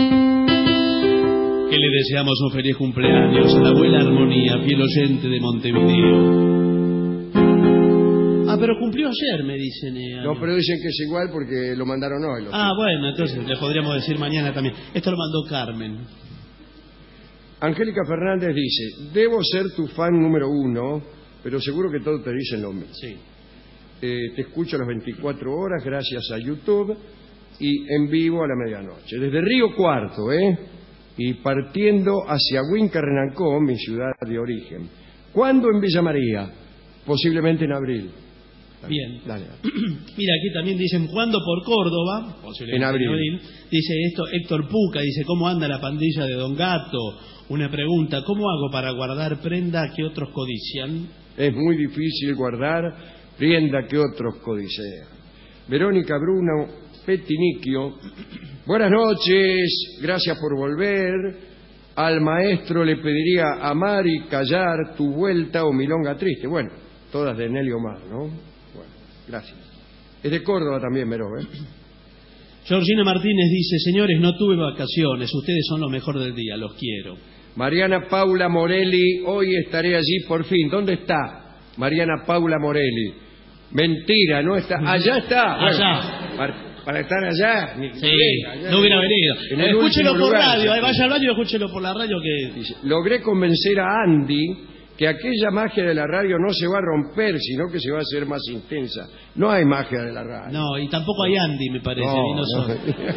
Que le deseamos un feliz cumpleaños a la abuela Armonía, fiel oyente de Montevideo. Pero cumplió ayer, me dicen. No, pero dicen que es igual porque lo mandaron hoy. Bueno, entonces le podríamos decir mañana también. Esto lo mandó Carmen. Angélica Fernández dice, debo ser tu fan número 1, pero seguro que todos te dicen lo mismo. Sí. Te escucho a las 24 horas gracias a YouTube y en vivo a la medianoche. Desde Río Cuarto, y partiendo hacia Huincarrenancó, mi ciudad de origen. ¿Cuándo en Villa María? Posiblemente en abril. Bien. Dale. Mira, aquí también dicen, ¿cuándo por Córdoba? En abril. Dice esto Héctor Puca, dice, ¿cómo anda la pandilla de Don Gato? Una pregunta, ¿cómo hago para guardar prenda que otros codician? Es muy difícil guardar prenda que otros codician. Verónica Bruno Petiniquio, buenas noches, gracias por volver. Al maestro le pediría amar y callar tu vuelta o milonga triste. Bueno, todas de Nelly Omar, ¿no? Bueno, gracias. Es de Córdoba también, Veró, Georgina Martínez dice, señores, no tuve vacaciones, ustedes son lo mejor del día, los quiero. Mariana Paula Morelli, hoy estaré allí por fin. ¿Dónde está Mariana Paula Morelli? Mentira, no está. Allá está. Allá. Para estar allá. Sí, no hubiera venido. Escúchelo por radio, vaya al baño y escúchelo por la radio que... Dice, logré convencer a Andy que aquella magia de la radio no se va a romper, sino que se va a hacer más intensa. No hay magia de la radio. No, y tampoco hay Andy, me parece. No.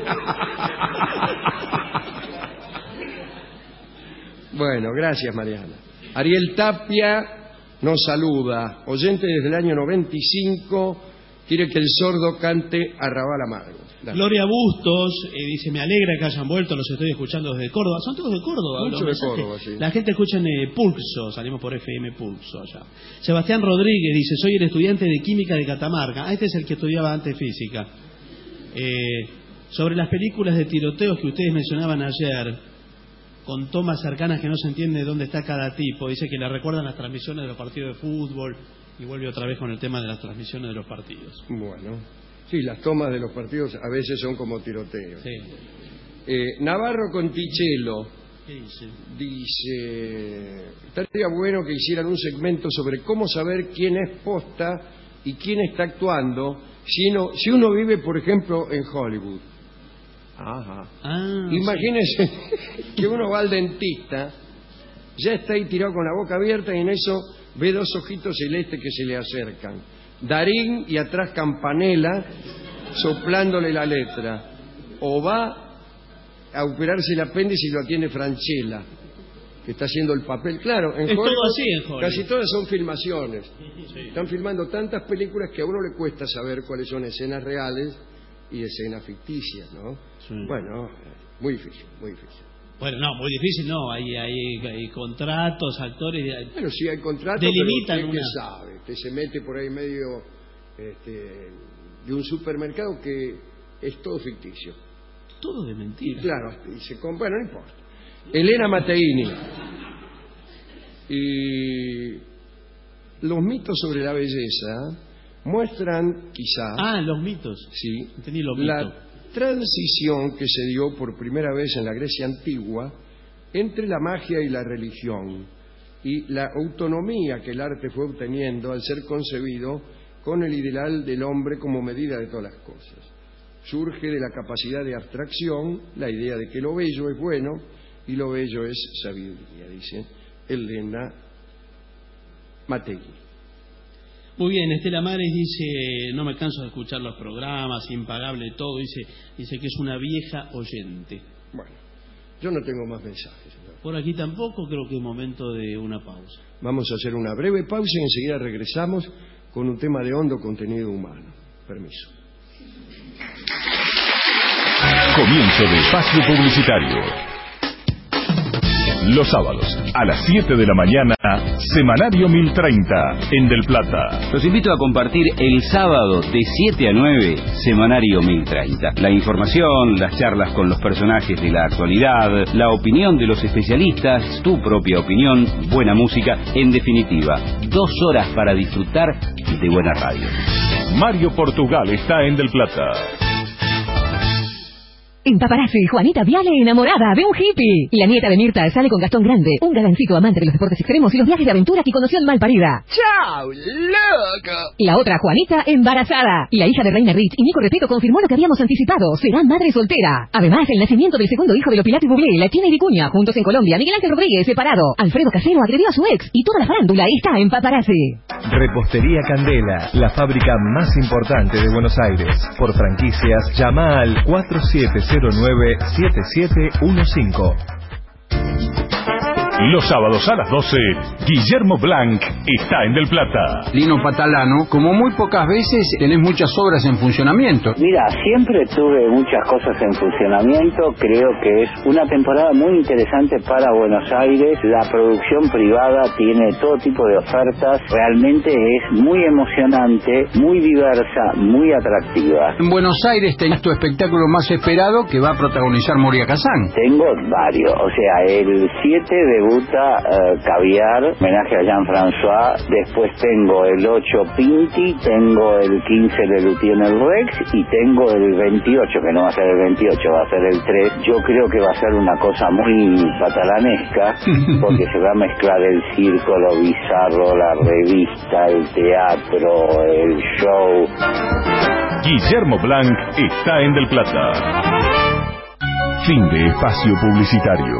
Bueno, gracias, Mariana. Ariel Tapia nos saluda. Oyente desde el año 95, quiere que el sordo cante Arrabal Amargo. Dale. Gloria Bustos dice, me alegra que hayan vuelto, los estoy escuchando desde Córdoba. Son todos de Córdoba. Mucho de Córdoba, sí. La gente escucha en Pulso, salimos por FM Pulso allá. Sebastián Rodríguez dice, soy el estudiante de Química de Catamarca. Este es el que estudiaba antes Física. Sobre las películas de tiroteos que ustedes mencionaban ayer, con tomas cercanas que no se entiende dónde está cada tipo, dice que le recuerdan las transmisiones de los partidos de fútbol y vuelve otra vez con el tema de las transmisiones de los partidos. Bueno, sí, las tomas de los partidos a veces son como tiroteos. Sí. Navarro Conticello ¿Qué dice? dice, estaría bueno que hicieran un segmento sobre cómo saber quién es posta y quién está actuando si uno vive, por ejemplo, en Hollywood. Ajá. Imagínese que uno va al dentista, ya está ahí tirado con la boca abierta y en eso ve dos ojitos celestes que se le acercan. Darín y atrás Campanella soplándole la letra. O va a operarse el apéndice y lo atiende Franchella, que está haciendo el papel. Claro, en Hollywood, todo así en Hollywood. Casi todas son filmaciones. Sí. Están filmando tantas películas que a uno le cuesta saber cuáles son escenas reales y escenas ficticias, ¿no? Sí. Bueno, muy difícil, muy difícil. Bueno, no, muy difícil, no. Hay contratos, actores. Bueno, sí hay contratos, delimitan pero usted una... qué sabe. Usted se mete por ahí medio de un supermercado que es todo ficticio. Todo de mentira. Y claro, y se compra, bueno, no importa. Elena Matteini. Y los mitos sobre la belleza muestran, quizá... los mitos. Sí, Entendí los mitos. la transición que se dio por primera vez en la Grecia antigua entre la magia y la religión y la autonomía que el arte fue obteniendo al ser concebido con el ideal del hombre como medida de todas las cosas. Surge de la capacidad de abstracción la idea de que lo bello es bueno y lo bello es sabiduría, dice Elena Matteini. Muy bien, Estela Mares dice, no me canso de escuchar los programas, impagable todo, dice que es una vieja oyente. Bueno, yo no tengo más mensajes, señor. Por aquí tampoco, creo que es momento de una pausa. Vamos a hacer una breve pausa y enseguida regresamos con un tema de hondo contenido humano. Permiso. Comienzo de espacio publicitario. Los sábados, a las 7 de la mañana, Semanario 1030, en Del Plata. Los invito a compartir el sábado de 7 a 9, Semanario 1030. La información, las charlas con los personajes de la actualidad, la opinión de los especialistas, tu propia opinión, buena música, en definitiva, 2 horas para disfrutar de buena radio. Mario Portugal está en Del Plata. En Paparazzi, Juanita Viale enamorada de un hippie. La nieta de Mirta sale con Gastón Grande, un galancito amante de los deportes extremos y los viajes de aventura que conoció en Malparida. ¡Chao, loco! La otra Juanita embarazada. La hija de Reina Rich y Nico Repeto confirmó lo que habíamos anticipado. Será madre soltera. Además, el nacimiento del segundo hijo de Lopilati Bublé, la China y Vicuña, juntos en Colombia. Miguel Ángel Rodríguez separado. Alfredo Casero agredió a su ex y toda la farándula está en Paparazzi. Repostería Candela, la fábrica más importante de Buenos Aires. Por franquicias, llama al 4709-7715. Los sábados a las 12, Guillermo Blanc está en Del Plata. Lino Patalano, como muy pocas veces tenés muchas obras en funcionamiento. Mira, siempre tuve muchas cosas en funcionamiento. Creo que es una temporada muy interesante para Buenos Aires. La producción privada tiene todo tipo de ofertas. Realmente es muy emocionante, muy diversa, muy atractiva. En Buenos Aires tenés tu espectáculo más esperado que va a protagonizar Moria Kazan. Tengo varios, o sea, el 7 de ruta, caviar, homenaje a Jean-François. Después tengo el 8 Pinti, tengo el 15 de Lutien el Rex y tengo el 28, que no va a ser el 28, va a ser el 3. Yo creo que va a ser una cosa muy catalanesca, porque se va a mezclar el circo, lo bizarro, la revista, el teatro, el show. Guillermo Blanc está en Del Plata. Fin de espacio publicitario.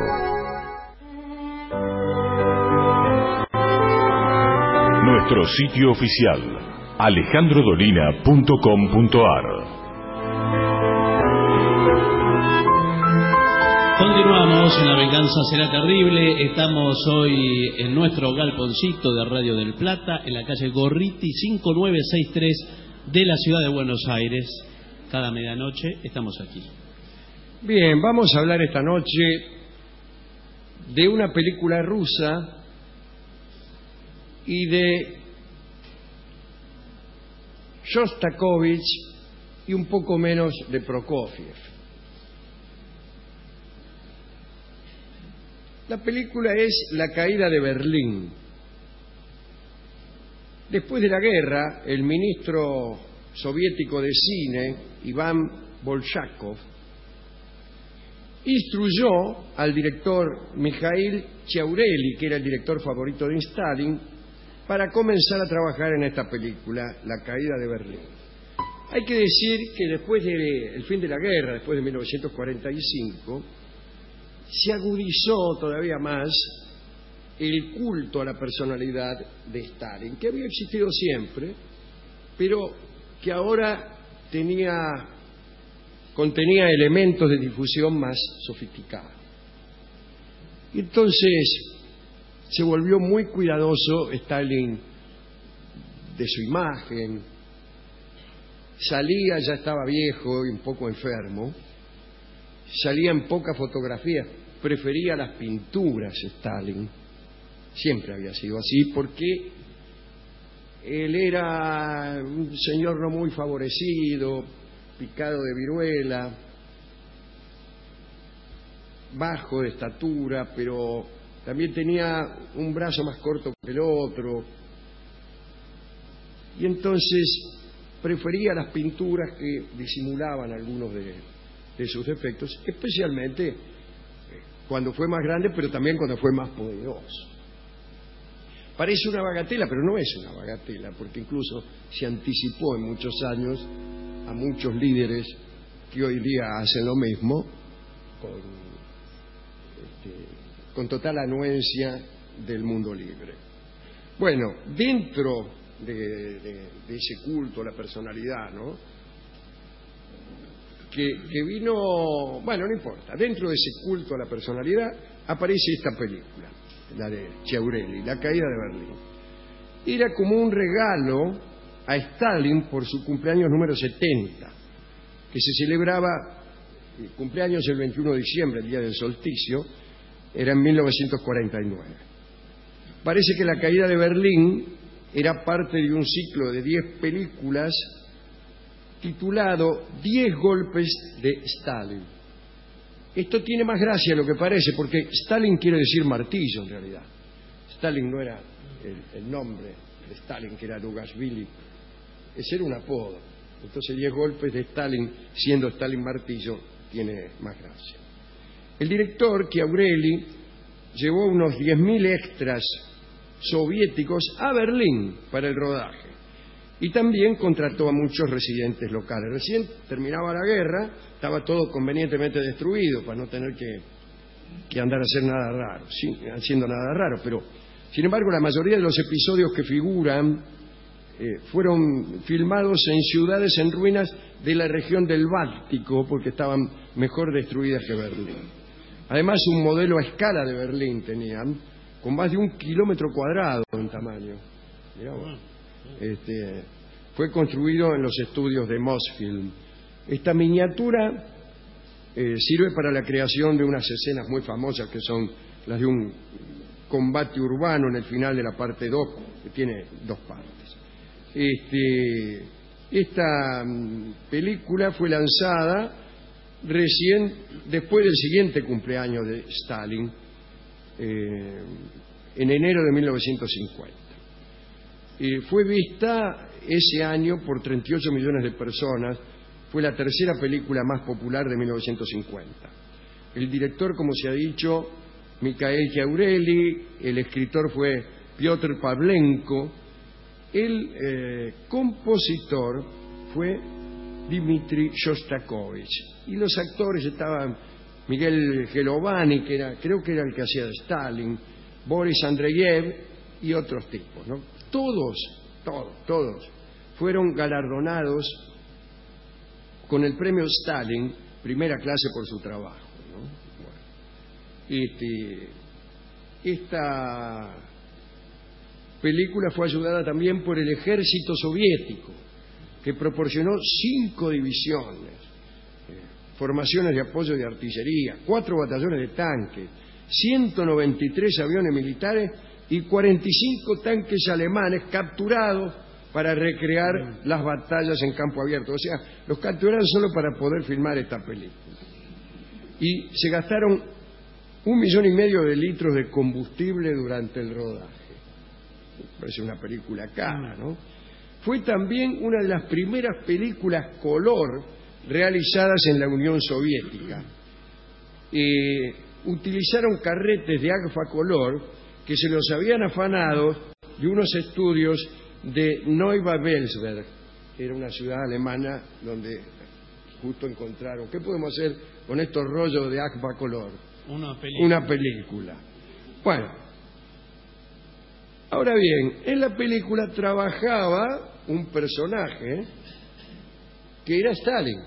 Nuestro sitio oficial, alejandrodolina.com.ar. Continuamos en La Venganza Será Terrible. Estamos hoy en nuestro galponcito de Radio del Plata, en la calle Gorriti 5963 de la ciudad de Buenos Aires. Cada medianoche estamos aquí. Bien, vamos a hablar esta noche de una película rusa y de Shostakovich y un poco menos de Prokofiev. La película es La caída de Berlín. Después de la guerra, el ministro soviético de cine, Iván Bolshakov, instruyó al director Mikhail Chiaureli, que era el director favorito de Stalin, para comenzar a trabajar en esta película, La caída de Berlín. Hay que decir que después del fin de la guerra, después de 1945, se agudizó todavía más el culto a la personalidad de Stalin, que había existido siempre, pero que ahora contenía elementos de difusión más sofisticados. Y entonces se volvió muy cuidadoso Stalin de su imagen. Salía, ya estaba viejo y un poco enfermo, salía en pocas fotografías, prefería las pinturas Stalin. Siempre había sido así, porque él era un señor no muy favorecido, picado de viruela, bajo de estatura, pero también tenía un brazo más corto que el otro, y entonces prefería las pinturas que disimulaban algunos de sus defectos, especialmente cuando fue más grande, pero también cuando fue más poderoso. Parece una bagatela, pero no es una bagatela, porque incluso se anticipó en muchos años a muchos líderes que hoy día hacen lo mismo, con total anuencia del mundo libre. Bueno, dentro de ese culto a la personalidad, ¿no?, que vino, bueno, no importa, dentro de ese culto a la personalidad aparece esta película, la de Chiaureli, La caída de Berlín. Era como un regalo a Stalin por su cumpleaños número 70, que se celebraba el cumpleaños el 21 de diciembre, el día del solsticio, era en 1949. Parece que La caída de Berlín era parte de un ciclo de 10 películas titulado 10 golpes de Stalin. Esto tiene más gracia de lo que parece, porque Stalin quiere decir martillo en realidad. Stalin no era el nombre de Stalin, que era Dugashvili, ese era un apodo. Entonces 10 golpes de Stalin, siendo Stalin martillo, tiene más gracia. El director, Chiaureli, llevó unos 10.000 extras soviéticos a Berlín para el rodaje. Y también contrató a muchos residentes locales. Recién terminaba la guerra, estaba todo convenientemente destruido para no tener que andar a hacer nada raro, haciendo nada raro. Pero, sin embargo, la mayoría de los episodios que figuran fueron filmados en ciudades en ruinas de la región del Báltico, porque estaban mejor destruidas que Berlín. Además, un modelo a escala de Berlín tenían, con más de 1 kilómetro cuadrado en tamaño. Mirá vos. Fue construido en los estudios de Mosfilm. Esta miniatura sirve para la creación de unas escenas muy famosas, que son las de un combate urbano en el final de la parte 2, que tiene 2 partes. Esta película fue lanzada recién después del siguiente cumpleaños de Stalin, en enero de 1950. Fue vista ese año por 38 millones de personas. Fue la tercera película más popular de 1950. El director, como se ha dicho, Mikhail Chiaureli. El escritor fue Piotr Pavlenko. El compositor fue Dmitri Shostakovich. Y los actores estaban Miguel Gelovani, creo que era el que hacía de Stalin, Boris Andreyev y otros tipos, ¿no? Todos fueron galardonados con el premio Stalin, primera clase, por su trabajo, ¿no? Bueno, esta película fue ayudada también por el ejército soviético, que proporcionó 5 divisiones, formaciones de apoyo de artillería, 4 batallones de tanques, 193 aviones militares y 45 tanques alemanes capturados para recrear las batallas en campo abierto. O sea, los capturaron solo para poder filmar esta película. Y se gastaron 1,5 millones de litros de combustible durante el rodaje. Parece una película cara, ¿no? Fue también una de las primeras películas color realizadas en la Unión Soviética. Utilizaron carretes de Agfa color que se los habían afanado de unos estudios de Neubabelsberg. Era una ciudad alemana donde justo encontraron. ¿Qué podemos hacer con estos rollos de Agfa color? Una película. Bueno, ahora bien, en la película trabajaba un personaje que era Stalin.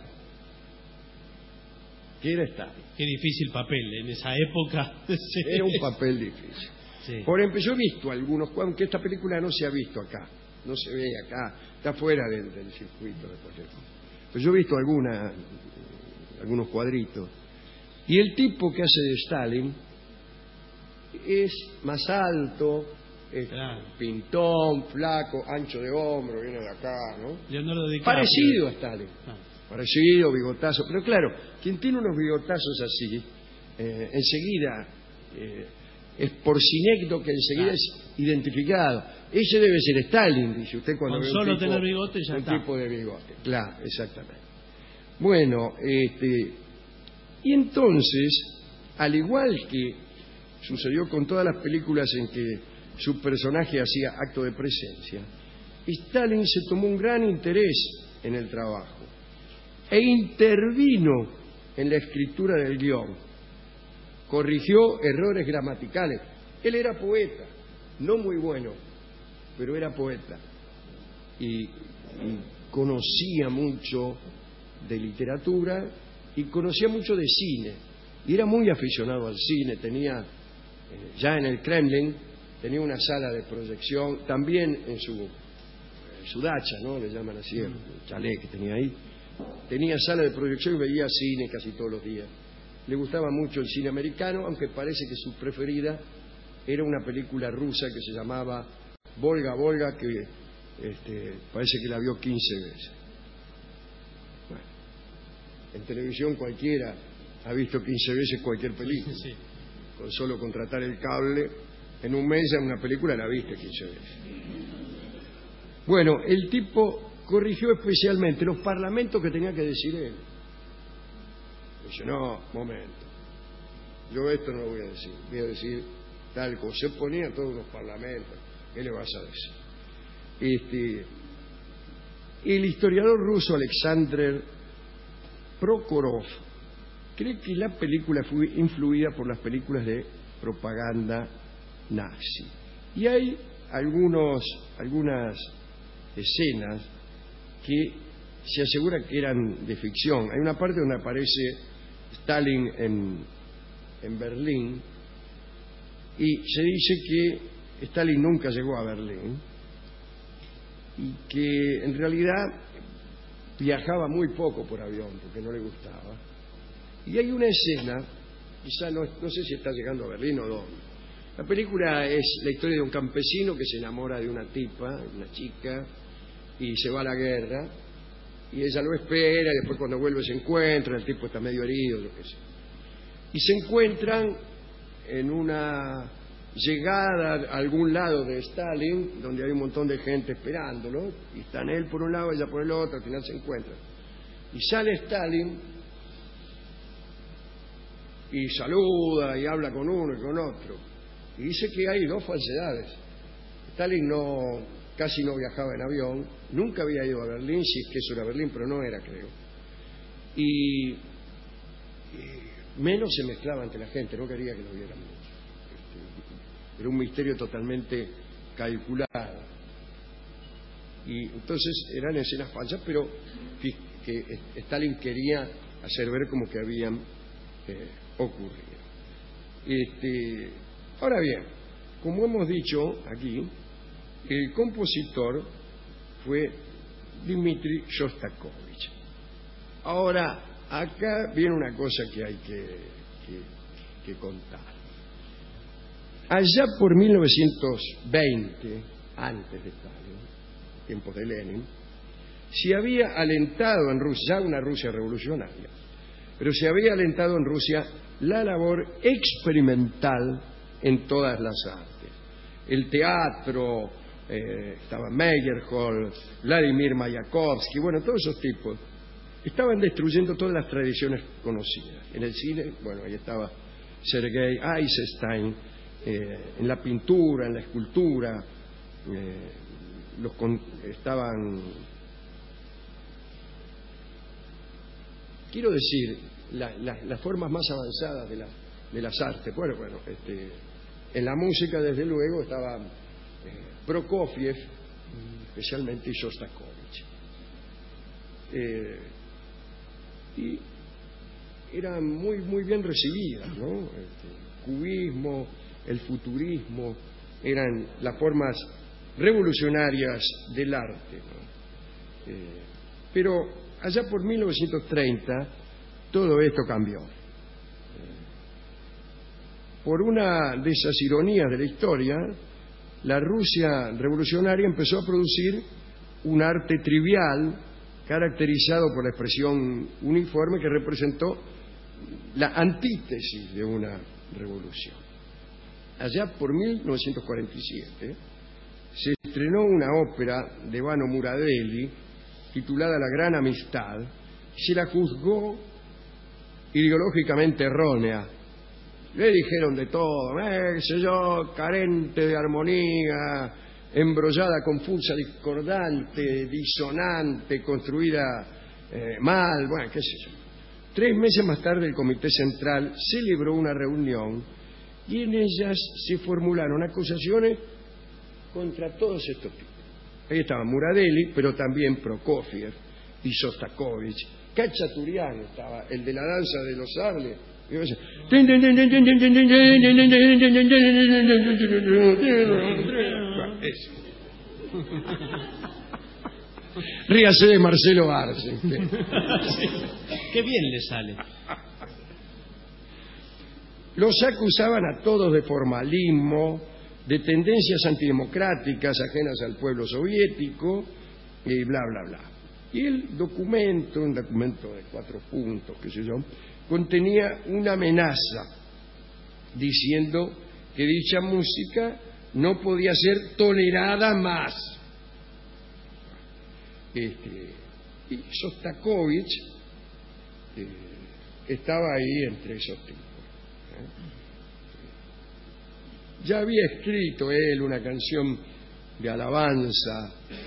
Qué difícil papel en esa época. Era un papel difícil. Sí. Por ejemplo, yo he visto algunos, aunque esta película no se ha visto acá, no se ve acá, está fuera del circuito de proyección. Pero yo he visto algunos cuadritos. Y el tipo que hace de Stalin es más alto, pintón, flaco, ancho de hombro, viene de acá, ¿no? Parecido a Stalin. Parecido, bigotazo. Pero claro, quien tiene unos bigotazos así, enseguida es por sinécdo que enseguida es identificado. Ese debe ser Stalin, dice usted cuando ve solo tener bigote ya está. Un tipo de bigote. Claro, exactamente. Bueno, y entonces, al igual que sucedió con todas las películas en que su personaje hacía acto de presencia, Stalin se tomó un gran interés en el trabajo e intervino en la escritura del guión. Corrigió errores gramaticales. Él era poeta, no muy bueno, pero era poeta y conocía mucho de literatura y conocía mucho de cine y era muy aficionado al cine. Tenía ya en el Kremlin tenía una sala de proyección, también en su dacha, ¿no? Le llaman así, el chalet que tenía ahí. Tenía sala de proyección y veía cine casi todos los días. Le gustaba mucho el cine americano, aunque parece que su preferida era una película rusa que se llamaba Volga, Volga, que parece que la vio 15 veces. Bueno, en televisión cualquiera ha visto 15 veces cualquier película. Sí. Con solo contratar el cable, en un mes ya una película la viste 15 veces. Bueno, el tipo corrigió especialmente los parlamentos que tenía que decir él. Dice, no, momento, yo esto no lo voy a decir tal cosa. Se ponía todos los parlamentos, ¿qué le vas a decir? El historiador ruso Alexander Prokhorov cree que la película fue influida por las películas de propaganda nazi. Y hay algunas escenas que se asegura que eran de ficción. Hay una parte donde aparece Stalin en Berlín y se dice que Stalin nunca llegó a Berlín y que en realidad viajaba muy poco por avión porque no le gustaba. Y hay una escena, quizá no sé si está llegando a Berlín o dónde. La película es la historia de un campesino que se enamora de una tipa, una chica, y se va a la guerra, y ella lo espera, y después cuando vuelve se encuentran, el tipo está medio herido, lo que sea. Y se encuentran en una llegada a algún lado de Stalin, donde hay un montón de gente esperándolo, y están él por un lado, ella por el otro, al final se encuentran. Y sale Stalin y saluda y habla con uno y con otro. Y dice que hay dos falsedades. Stalin casi no viajaba en avión, nunca había ido a Berlín, si es que eso era Berlín, pero no era, creo. Y menos se mezclaba ante la gente, no quería que lo vieran mucho. Era un misterio totalmente calculado. Y entonces eran escenas falsas, pero que Stalin quería hacer ver como que habían ocurrido. Ahora bien, como hemos dicho aquí, el compositor fue Dmitri Shostakovich. Ahora, acá viene una cosa que hay que contar. Allá por 1920, antes de Stalin, tiempos de Lenin, se había alentado en Rusia, ya una Rusia revolucionaria, pero se había alentado en Rusia la labor experimental en todas las artes. El teatro, estaba Meyerhold, Vladimir Mayakovsky, bueno, todos esos tipos estaban destruyendo todas las tradiciones conocidas. En el cine, bueno, ahí estaba Sergei Eisenstein, en la pintura, en la escultura, estaban, quiero decir, las formas más avanzadas de las artes. Bueno, en la música, desde luego, estaba Prokofiev, especialmente, y Shostakovich. Y eran muy bien recibidas, ¿no? El cubismo, el futurismo, eran las formas revolucionarias del arte, ¿no? Pero allá por 1930 todo esto cambió. Por una de esas ironías de la historia, la Rusia revolucionaria empezó a producir un arte trivial caracterizado por la expresión uniforme que representó la antítesis de una revolución. Allá por 1947 se estrenó una ópera de Vano Muradelli titulada La Gran Amistad, y se la juzgó ideológicamente errónea. Le dijeron de todo, qué sé yo, carente de armonía, embrollada, confusa, discordante, disonante, construida mal, bueno, qué sé yo. 3 meses más tarde el Comité Central celebró una reunión y en ellas se formularon acusaciones contra todos estos tipos. Ahí estaba Muradelli, pero también Prokofiev y Shostakovich. Khachaturian estaba, el de la danza de los sables. Eso. Ríase de Marcelo Arce. Sí. Qué bien le sale. Los acusaban a todos de formalismo, de tendencias antidemocráticas ajenas al pueblo soviético y bla, bla, bla. Y el documento, un documento de 4 puntos, qué sé yo, contenía una amenaza diciendo que dicha música no podía ser tolerada más. Y Shostakovich estaba ahí entre esos tipos. Ya había escrito él una canción de alabanza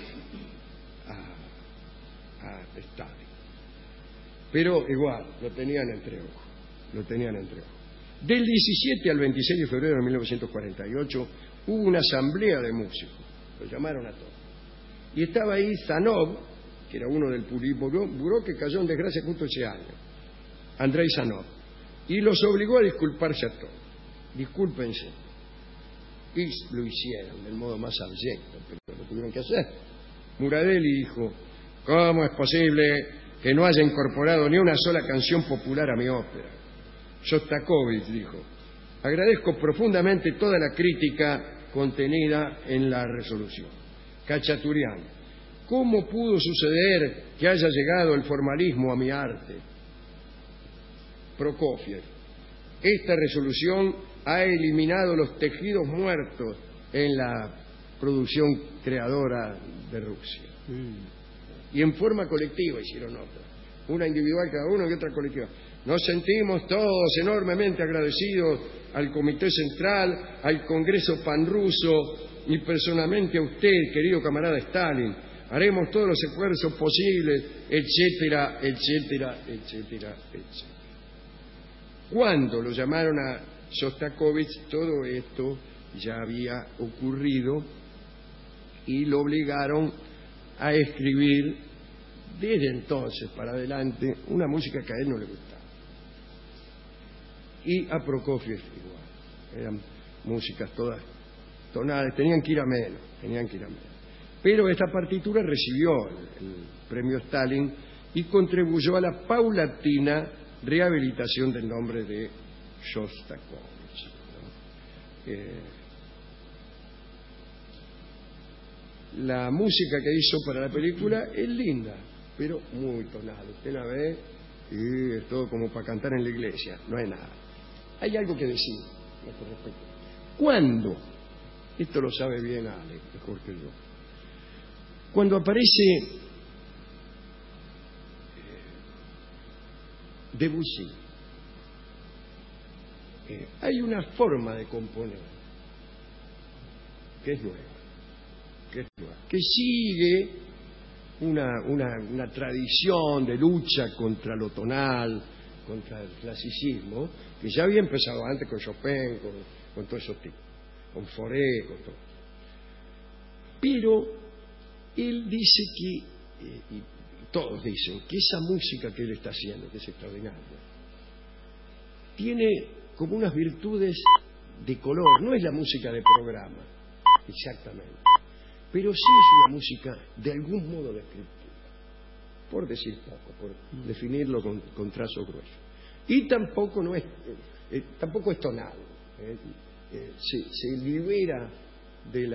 a Stalin, pero igual lo tenían entre ojos. Del 17 al 26 de febrero de 1948 hubo una asamblea de músicos, lo llamaron a todos, y estaba ahí Zanov, que era uno del Politburó que cayó en desgracia justo ese año, Andrei Zanov, y los obligó a disculparse a todos. Discúlpense. Y lo hicieron del modo más abyecto, pero lo tuvieron que hacer. Muradelli dijo: ¿cómo es posible que no haya incorporado ni una sola canción popular a mi ópera? Shostakovich dijo: agradezco profundamente toda la crítica contenida en la resolución. Khachaturian: ¿cómo pudo suceder que haya llegado el formalismo a mi arte? Prokofiev: esta resolución ha eliminado los tejidos muertos en la producción creadora de Rusia. Y en forma colectiva hicieron otra. Una individual cada uno y otra colectiva. Nos sentimos todos enormemente agradecidos al Comité Central, al Congreso Panruso y personalmente a usted, querido camarada Stalin. Haremos todos los esfuerzos posibles, etcétera, etcétera, etcétera, etcétera. Cuando lo llamaron a Shostakovich, todo esto ya había ocurrido y lo obligaron a escribir desde entonces para adelante una música que a él no le gustaba. Y a Prokofiev igual. Eran músicas todas tonales, tenían que ir a menos. Pero esta partitura recibió el premio Stalin y contribuyó a la paulatina rehabilitación del nombre de Shostakovich, ¿no? La música que hizo para la película es linda, pero muy tonal. Usted la ve y es todo como para cantar en la iglesia, no hay nada. Hay algo que decir a este respecto. ¿Cuándo? Esto lo sabe bien Alex, mejor que yo. Cuando aparece Debussy, hay una forma de componer que es nueva, que sigue una tradición de lucha contra lo tonal, contra el clasicismo, que ya había empezado antes con Chopin, con todos esos tipos, con Fauré, con todo. Pero él dice que, y todos dicen, que esa música que él está haciendo, que es extraordinaria, tiene como unas virtudes de color. No es la música de programa, exactamente, pero sí es una música de algún modo descriptiva, por decir poco, por definirlo con trazo grueso. Y tampoco es tonal. Se libera de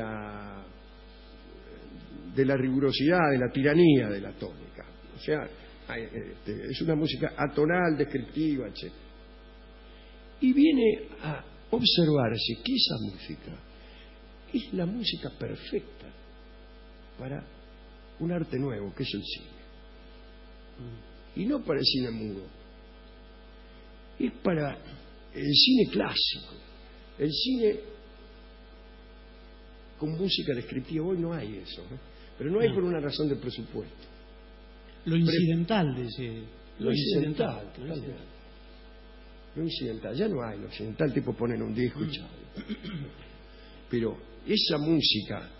la rigurosidad, de la tiranía de la tónica. O sea, es una música atonal, descriptiva, etc. Y viene a observarse que esa música es la música perfecta para un arte nuevo, que es el cine. Y no para el cine mudo. Es para el cine clásico. El cine con música descriptiva. Hoy no hay eso, ¿no? Pero no hay por una razón de presupuesto. Lo incidental, dice. Lo incidental. Lo incidental. Ya no hay lo incidental, tipo ponen un disco y chao. Pero esa música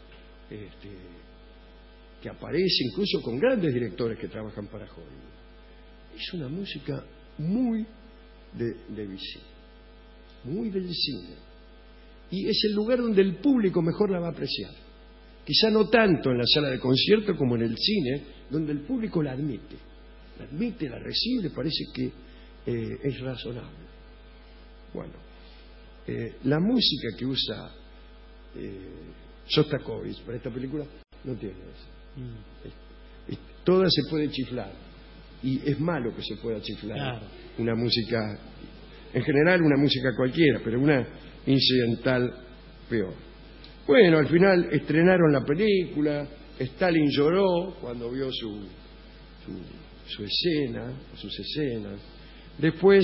que aparece incluso con grandes directores que trabajan para Hollywood, es una música muy de Debussy, muy del cine. Y es el lugar donde el público mejor la va a apreciar. Quizá no tanto en la sala de concierto como en el cine, donde el público la admite, la recibe, le parece que es razonable. Bueno, la música que usa Shostakovich para esta película no tiene eso. Toda se puede chiflar, y es malo que se pueda chiflar. Claro. Una música, en general una música cualquiera, pero una incidental peor. Bueno, al final estrenaron la película, Stalin lloró cuando vio sus escenas. Después,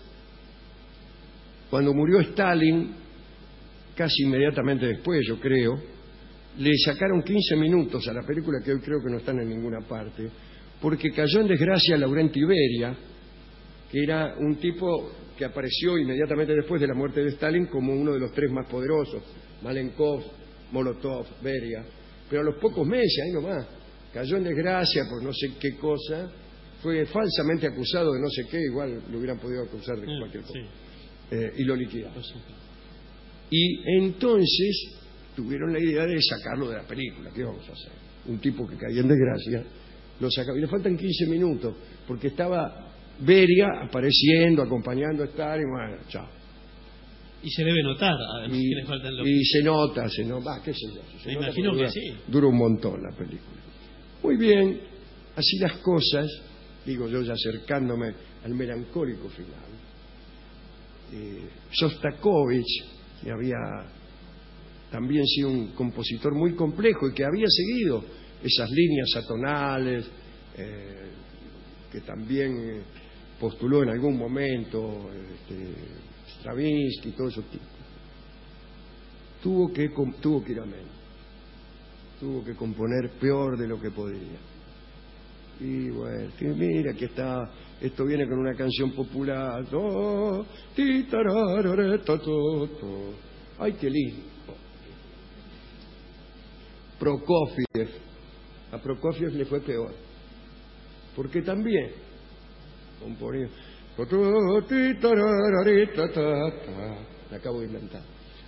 cuando murió Stalin, casi inmediatamente después, yo creo, le sacaron 15 minutos a la película, que hoy creo que no están en ninguna parte, porque cayó en desgracia Laurenti Beria, que era un tipo que apareció inmediatamente después de la muerte de Stalin como uno de los tres más poderosos, Malenkov, Molotov, Beria, pero a los pocos meses, ahí nomás, cayó en desgracia por no sé qué cosa, fue falsamente acusado de no sé qué, igual lo hubieran podido acusar de cualquier cosa, y lo liquidaron. Y entonces tuvieron la idea de sacarlo de la película. ¿Qué vamos a hacer? Un tipo que caía en desgracia, lo sacaba. Y le faltan 15 minutos, porque estaba Beria apareciendo, acompañando a Stalin, bueno, chao. Y se debe notar, además, que le faltan los... Y se nota, qué sé yo. Me imagino que sí. Dura un montón la película. Muy bien, así las cosas, digo yo ya acercándome al melancólico final. Shostakovich, que había también sido un compositor muy complejo y que había seguido esas líneas atonales, que también postuló en algún momento Stravinsky y todo eso. Tuvo que ir a menos. Tuvo que componer peor de lo que podía. Y bueno, mira, aquí está, esto viene con una canción popular. ¡Ay, qué lindo! Prokofiev. A Prokofiev le fue peor. Porque también componía. Me acabo de inventar.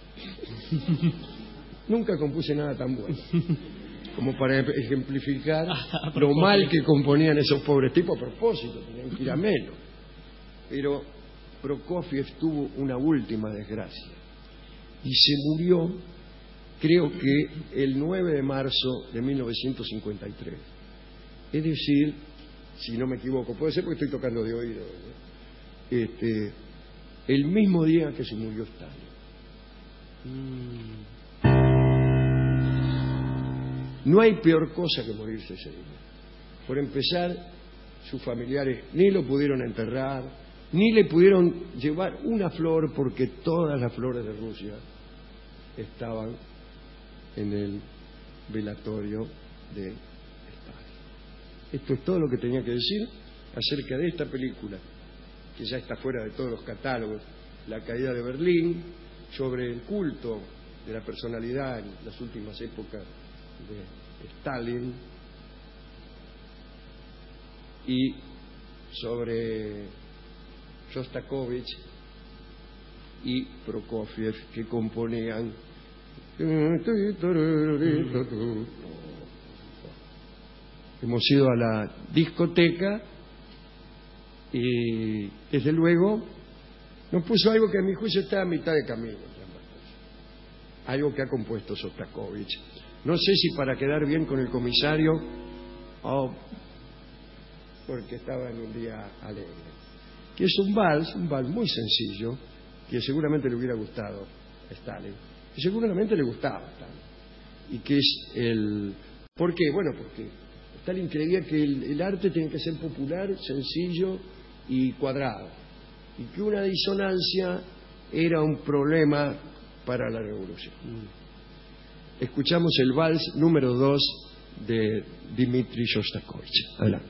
Nunca compuse nada tan bueno como para ejemplificar lo mal que componían esos pobres tipos. A propósito, tenían que ir a menos. Pero Prokofiev tuvo una última desgracia y se murió, creo que el 9 de marzo de 1953. Es decir, si no me equivoco, puede ser porque estoy tocando de oído, el mismo día que se murió Stalin. No hay peor cosa que morirse ese día. Por empezar, sus familiares ni lo pudieron enterrar, ni le pudieron llevar una flor, porque todas las flores de Rusia estaban en el velatorio de Stalin. Esto es todo lo que tenía que decir acerca de esta película, que ya está fuera de todos los catálogos, La caída de Berlín, sobre el culto de la personalidad en las últimas épocas de Stalin, y sobre Shostakovich y Prokofiev, que componían. Hemos ido a la discoteca y desde luego nos puso algo que a mi juicio está a mitad de camino, algo que ha compuesto Shostakovich. No sé si para quedar bien con el comisario o porque estaba en un día alegre. Que es un vals muy sencillo, que seguramente le hubiera gustado a Stalin, y seguramente le gustaba a Stalin. Y que es el... ¿Por qué? Bueno, porque Stalin creía que el arte tenía que ser popular, sencillo y cuadrado, y que una disonancia era un problema para la revolución. Escuchamos el vals número 2 de Dmitri Shostakovich. Adelante.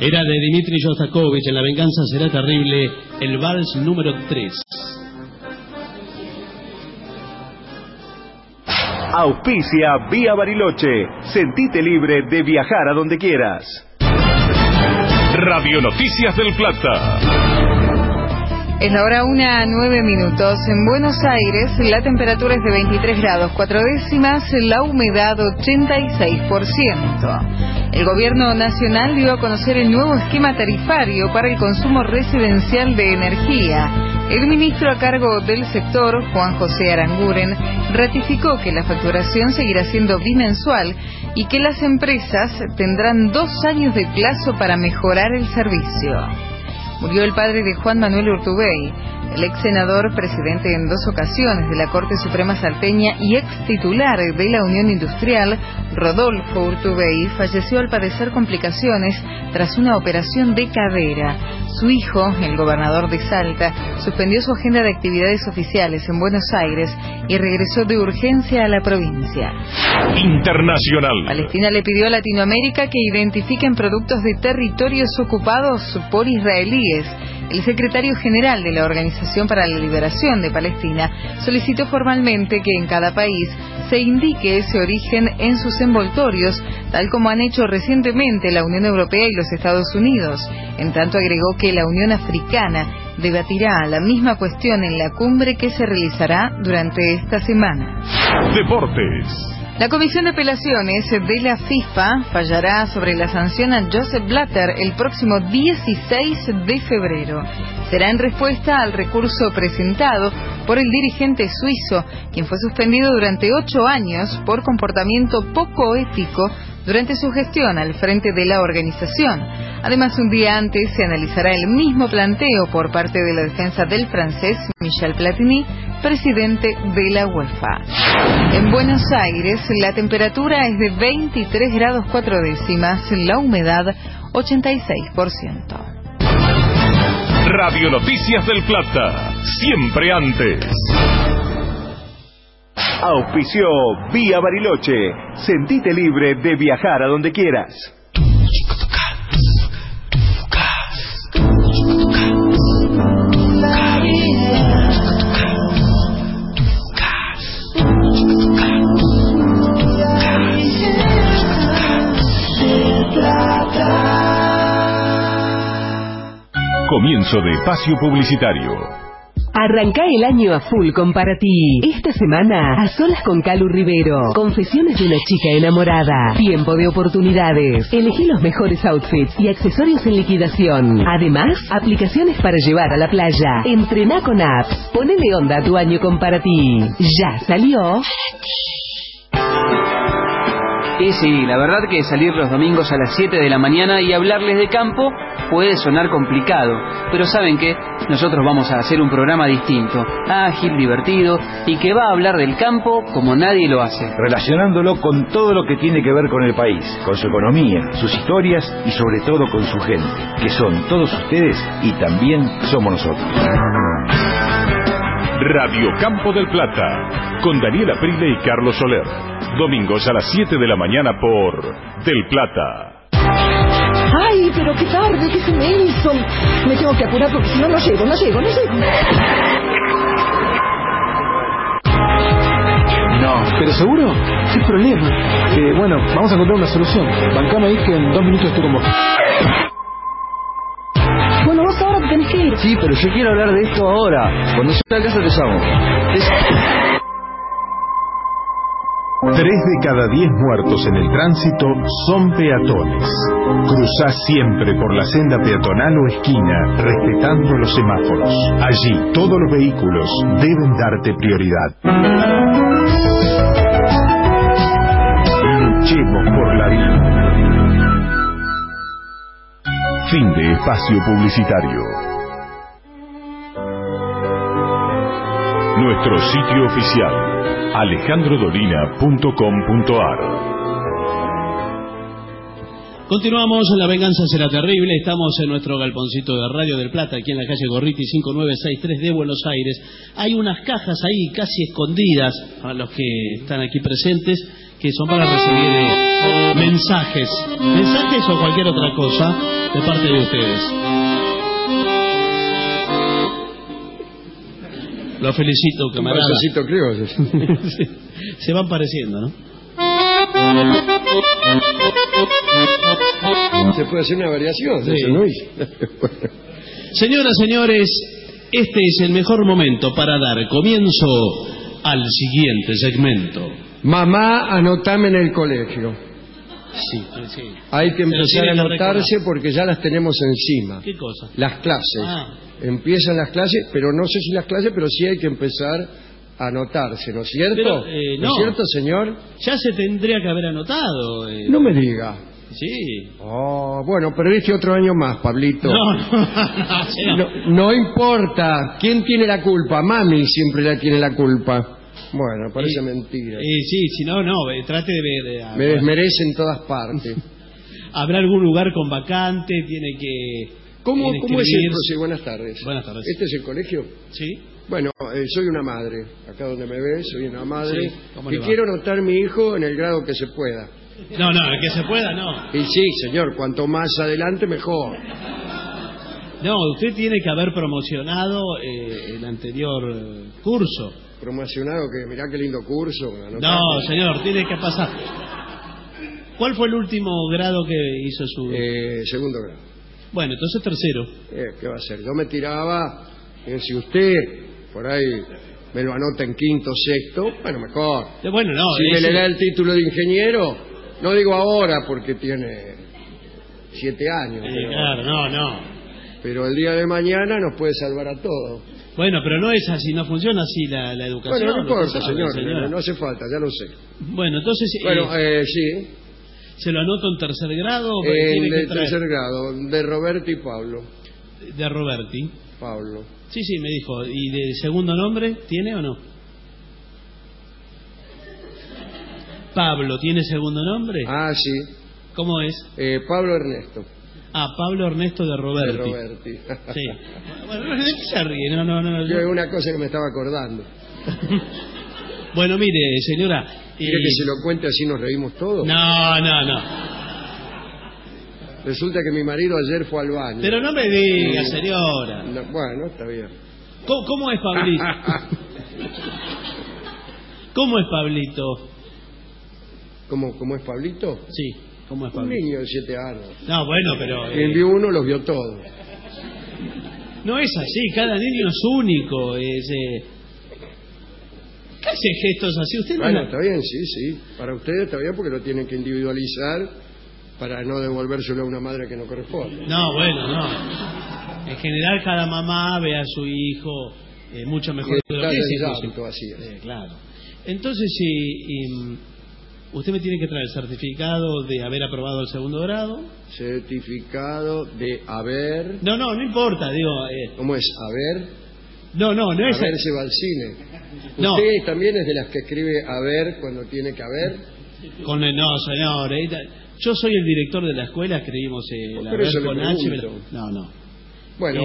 Era de Dmitri Shostakovich, En la venganza será terrible, el vals número 3. Auspicia Vía Bariloche. Sentite libre de viajar a donde quieras. Radio Noticias del Plata. Es la hora 1:09. En Buenos Aires la temperatura es de 23 grados 4 décimas, la humedad 86%. El gobierno nacional dio a conocer el nuevo esquema tarifario para el consumo residencial de energía. El ministro a cargo del sector, Juan José Aranguren, ratificó que la facturación seguirá siendo bimensual y que las empresas tendrán 2 años de plazo para mejorar el servicio. Murió el padre de Juan Manuel Urtubey, el ex senador, presidente en 2 ocasiones de la Corte Suprema salteña y ex titular de la Unión Industrial. Rodolfo Urtubey falleció al padecer complicaciones tras una operación de cadera. Su hijo, el gobernador de Salta, suspendió su agenda de actividades oficiales en Buenos Aires y regresó de urgencia a la provincia. Internacional. Palestina le pidió a Latinoamérica que identifiquen productos de territorios ocupados por israelíes. El secretario general de la Organización para la Liberación de Palestina solicitó formalmente que en cada país se indique ese origen en sus envoltorios, tal como han hecho recientemente la Unión Europea y los Estados Unidos. En tanto, agregó que la Unión Africana debatirá la misma cuestión en la cumbre que se realizará durante esta semana. Deportes. La Comisión de Apelaciones de la FIFA fallará sobre la sanción a Joseph Blatter el próximo 16 de febrero. Será en respuesta al recurso presentado por el dirigente suizo, quien fue suspendido durante 8 años por comportamiento poco ético durante su gestión al frente de la organización. Además, un día antes se analizará el mismo planteo por parte de la defensa del francés Michel Platini, presidente de la UEFA. En Buenos Aires, la temperatura es de 23 grados 4 décimas, la humedad 86%. Radio Noticias del Plata, siempre antes. Auspició Vía Bariloche. Sentite libre de viajar a donde quieras. Comienzo de espacio publicitario. Arrancá el año a full con Paraty. Esta semana, a solas con Calu Rivero. Confesiones de una chica enamorada. Tiempo de oportunidades. Elegí los mejores outfits y accesorios en liquidación. Además, aplicaciones para llevar a la playa. Entrená con apps. Ponele onda a tu año con Paraty. ¿Ya salió? Sí, la verdad que salir los domingos a las 7 de la mañana y hablarles de campo puede sonar complicado, pero ¿saben qué? Nosotros vamos a hacer un programa distinto, ágil, divertido y que va a hablar del campo como nadie lo hace. Relacionándolo con todo lo que tiene que ver con el país, con su economía, sus historias y sobre todo con su gente, que son todos ustedes y también somos nosotros. Radio Campo del Plata, con Daniela Prile y Carlos Soler. Domingos a las 7 de la mañana por Del Plata. ¡Ay, pero qué tarde! ¿Qué se me hizo? Me tengo que apurar porque si no, no llego. No, ¿pero seguro? ¿Qué problema? Bueno, vamos a encontrar una solución. Bancame ahí que en 2 minutos estoy con vos. Bueno, vos ahora te tenés que ir. Sí, pero yo quiero hablar de esto ahora. Cuando llegue a casa te llamo. 3 de cada 10 muertos en el tránsito son peatones. Cruzá siempre por la senda peatonal o esquina, respetando los semáforos. Allí, todos los vehículos deben darte prioridad. Luchemos por la vida. Fin de espacio publicitario. Nuestro sitio oficial, alejandrodolina.com.ar. Continuamos, La Venganza Será Terrible. Estamos en nuestro galponcito de Radio del Plata, aquí en la calle Gorriti 5963 de Buenos Aires. Hay unas cajas ahí casi escondidas a los que están aquí presentes, que son para recibir mensajes o cualquier otra cosa de parte de ustedes. Lo felicito, camarada. Un criollo. Se van pareciendo, ¿no? Se puede hacer una variación, sí. Eso no es. Señoras, señores, este es el mejor momento para dar comienzo al siguiente segmento. Mamá, anotame en el colegio. Sí. Hay que empezar a anotarse porque ya las tenemos encima. ¿Qué cosa? Las clases. Empiezan las clases, pero no sé si las clases, pero sí hay que empezar a anotarse, ¿no es cierto? Pero, ¿No es cierto, señor? Ya se tendría que haber anotado. No me diga. Sí. Oh, bueno, perdiste otro año más, Pablito. No importa. ¿Quién tiene la culpa? Mami siempre la tiene la culpa. Bueno, parece mentira. Sí, si no, trate de ver. Me desmerece en todas partes. Habrá algún lugar con vacante, tiene que... ¿Cómo es el proceso? Buenas tardes. Buenas tardes. ¿Este es el colegio? Sí. Bueno, soy una madre. Acá donde me ves, soy una madre. Sí, y quiero anotar mi hijo en el grado que se pueda. No, el que se pueda, no. Y sí, señor, cuanto más adelante, mejor. No, usted tiene que haber promocionado el anterior curso. ¿Promocionado? Que mirá qué lindo curso. No, señor, tiene que pasar. ¿Cuál fue el último grado que hizo su...? Segundo grado. Bueno, entonces tercero. ¿Qué va a hacer? Yo me tiraba, si usted por ahí me lo anota en quinto, sexto, bueno, mejor. Bueno, no. Si me le da el título de ingeniero, no digo ahora porque tiene 7 años. Claro, no. Pero el día de mañana nos puede salvar a todos. Bueno, pero no es así, no funciona así la educación. Bueno, no importa, señor, no hace falta, ya lo sé. Bueno, entonces... Bueno, sí. ¿Se lo anoto en tercer grado? En tercer grado, de Roberti y Pablo. De Roberti. Pablo. Sí, me dijo. ¿Y de segundo nombre tiene o no? Pablo, ¿tiene segundo nombre? Ah, sí. ¿Cómo es? Pablo Ernesto. Pablo Ernesto de Roberti. De Roberti. Sí. Bueno, ¿de qué se ríe? No. Yo es una cosa que me estaba acordando. Bueno, mire, señora... ¿Quiere que se lo cuente así nos reímos todos? No. Resulta que mi marido ayer fue al baño. Pero no me diga, señora. Bueno, está bien. ¿Cómo es Pablito? ¿Cómo es Pablito? ¿Cómo es Pablito? Sí, ¿cómo es Pablito? Un niño de 7 años. No, bueno, pero... Quien vio uno los vio todos. No es así, cada niño es único. ¿Qué hace gestos así? ¿Usted bueno, está bien, sí. Para ustedes está bien porque lo tienen que individualizar para no devolvérselo a una madre que no corresponde. No, bueno, no. En general cada mamá ve a su hijo mucho mejor que lo que es. Claro. Entonces, usted me tiene que traer el certificado de haber aprobado el segundo grado. Certificado de haber... No importa, digo... ¿Cómo es? ¿Haber? No es... A ver, se va al cine. No. ¿Usted también es de las que escribe haber cuando tiene que haber? No, señor. Yo soy el director de la escuela, escribimos el haber con H, pero... No. Bueno,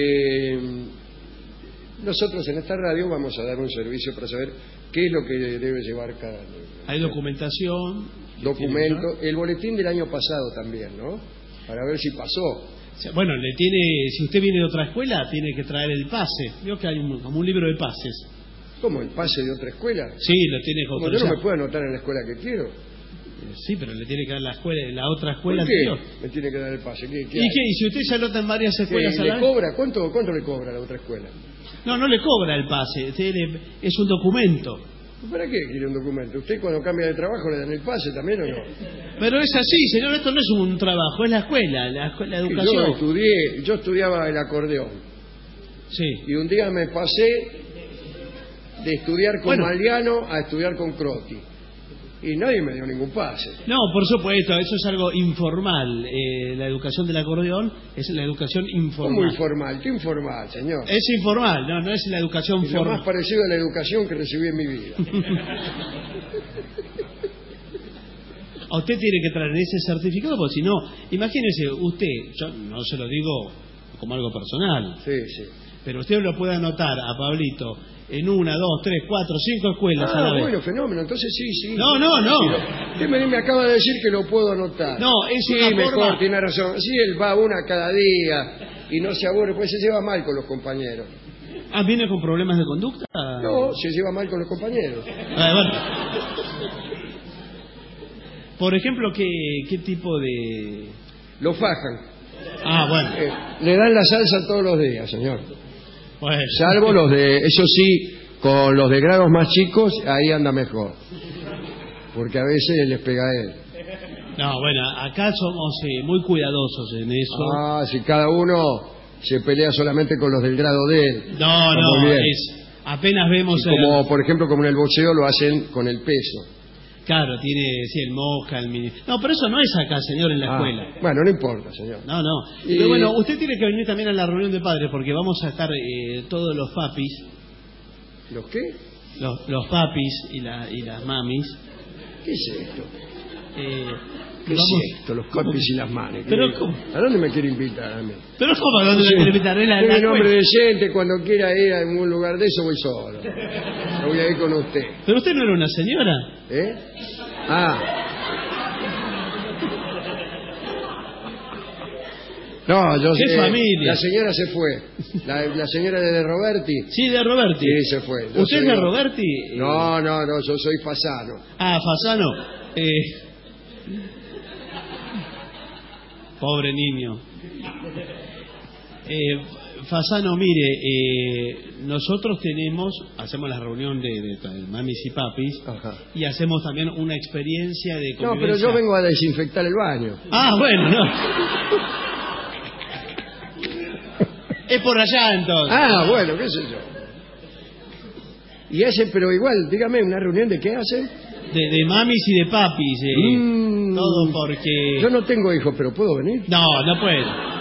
nosotros en esta radio vamos a dar un servicio para saber qué es lo que debe llevar cada... Hay documentación. Documento. El boletín del año pasado también, ¿no? Para ver si pasó. Bueno, si usted viene de otra escuela, tiene que traer el pase. Veo que hay como un libro de pases. ¿Cómo? ¿El pase de otra escuela? Sí, lo tiene que autorizar. Yo no me puedo anotar en la escuela que quiero. Sí, pero le tiene que dar la otra escuela. ¿Por qué? Me tiene que dar el pase. ¿Qué ¿Y si usted se anota en varias escuelas a la vez? ¿Le cobra? ¿Cuánto le cobra a la otra escuela? No le cobra el pase. Es un documento. ¿Para qué quiere un documento? ¿Usted cuando cambia de trabajo le dan el pase también o no? Pero es así, señor, esto no es un trabajo, es la escuela, la educación. Yo estudiaba el acordeón. Sí. Y un día me pasé de estudiar con Maliano a estudiar con Croti. Y nadie me dio ningún pase. No, por supuesto, eso es algo informal. La educación del acordeón es la educación informal. ¿Cómo informal? ¿Qué informal, señor? Es informal, no es la educación formal. Es lo más parecido a la educación que recibí en mi vida. usted tiene que traer ese certificado, porque si no, imagínese usted, yo no se lo digo como algo personal, pero usted lo puede anotar a Pablito en 1, 2, 3, 4, 5 escuelas a la vez. Bueno, fenómeno, entonces sí. No. Usted me acaba de decir que lo puedo anotar. No, es una mejor, forma... tiene razón. Sí, él va una cada día y no se aburre, pues se lleva mal con los compañeros. ¿Viene con problemas de conducta? No, se lleva mal con los compañeros. Bueno. Por ejemplo, ¿qué tipo de...? Lo fajan. Bueno. Le dan la salsa todos los días, señor. Bueno. Salvo los de... Eso sí, con los de grados más chicos, ahí anda mejor. Porque a veces les pega a él. No, bueno, acá somos muy cuidadosos en eso. Si cada uno se pelea solamente con los del grado de él. No, apenas vemos... Como, por ejemplo, como en el boxeo lo hacen con el peso. Claro, tiene el Mosca, el Mini... No, pero eso no es acá, señor, en la escuela. Bueno, no importa, señor. No. Pero bueno, usted tiene que venir también a la reunión de padres, porque vamos a estar todos los papis. ¿Los qué? Los papis y las mamis. ¿Qué es esto? ¿Qué es esto? Los papis y las mamis. ¿Pero cómo? ¿A dónde me quiere invitar a mí? ¿Pero cómo? ¿A dónde me quiere invitar? Soy un hombre decente, cuando quiera ir a algún lugar de eso voy solo. No voy a ir con usted. ¿Pero usted no era una señora? No, yo sé. ¿Qué familia? La señora se fue. La señora de Roberti. Sí, de Roberti. Sí, se fue. ¿Usted es de Roberti? No, yo soy Fasano. Fasano. Pobre niño. Fasano, mire, nosotros hacemos la reunión de mamis y papis. Y hacemos también una experiencia de convivencia. No, pero yo vengo a desinfectar el baño. Bueno, no. Es por allá, entonces. Bueno, qué sé yo. Y pero igual, dígame, ¿una reunión de qué hacen? De mamis y de papis. Todo porque... Yo no tengo hijos, pero ¿puedo venir? No puedo.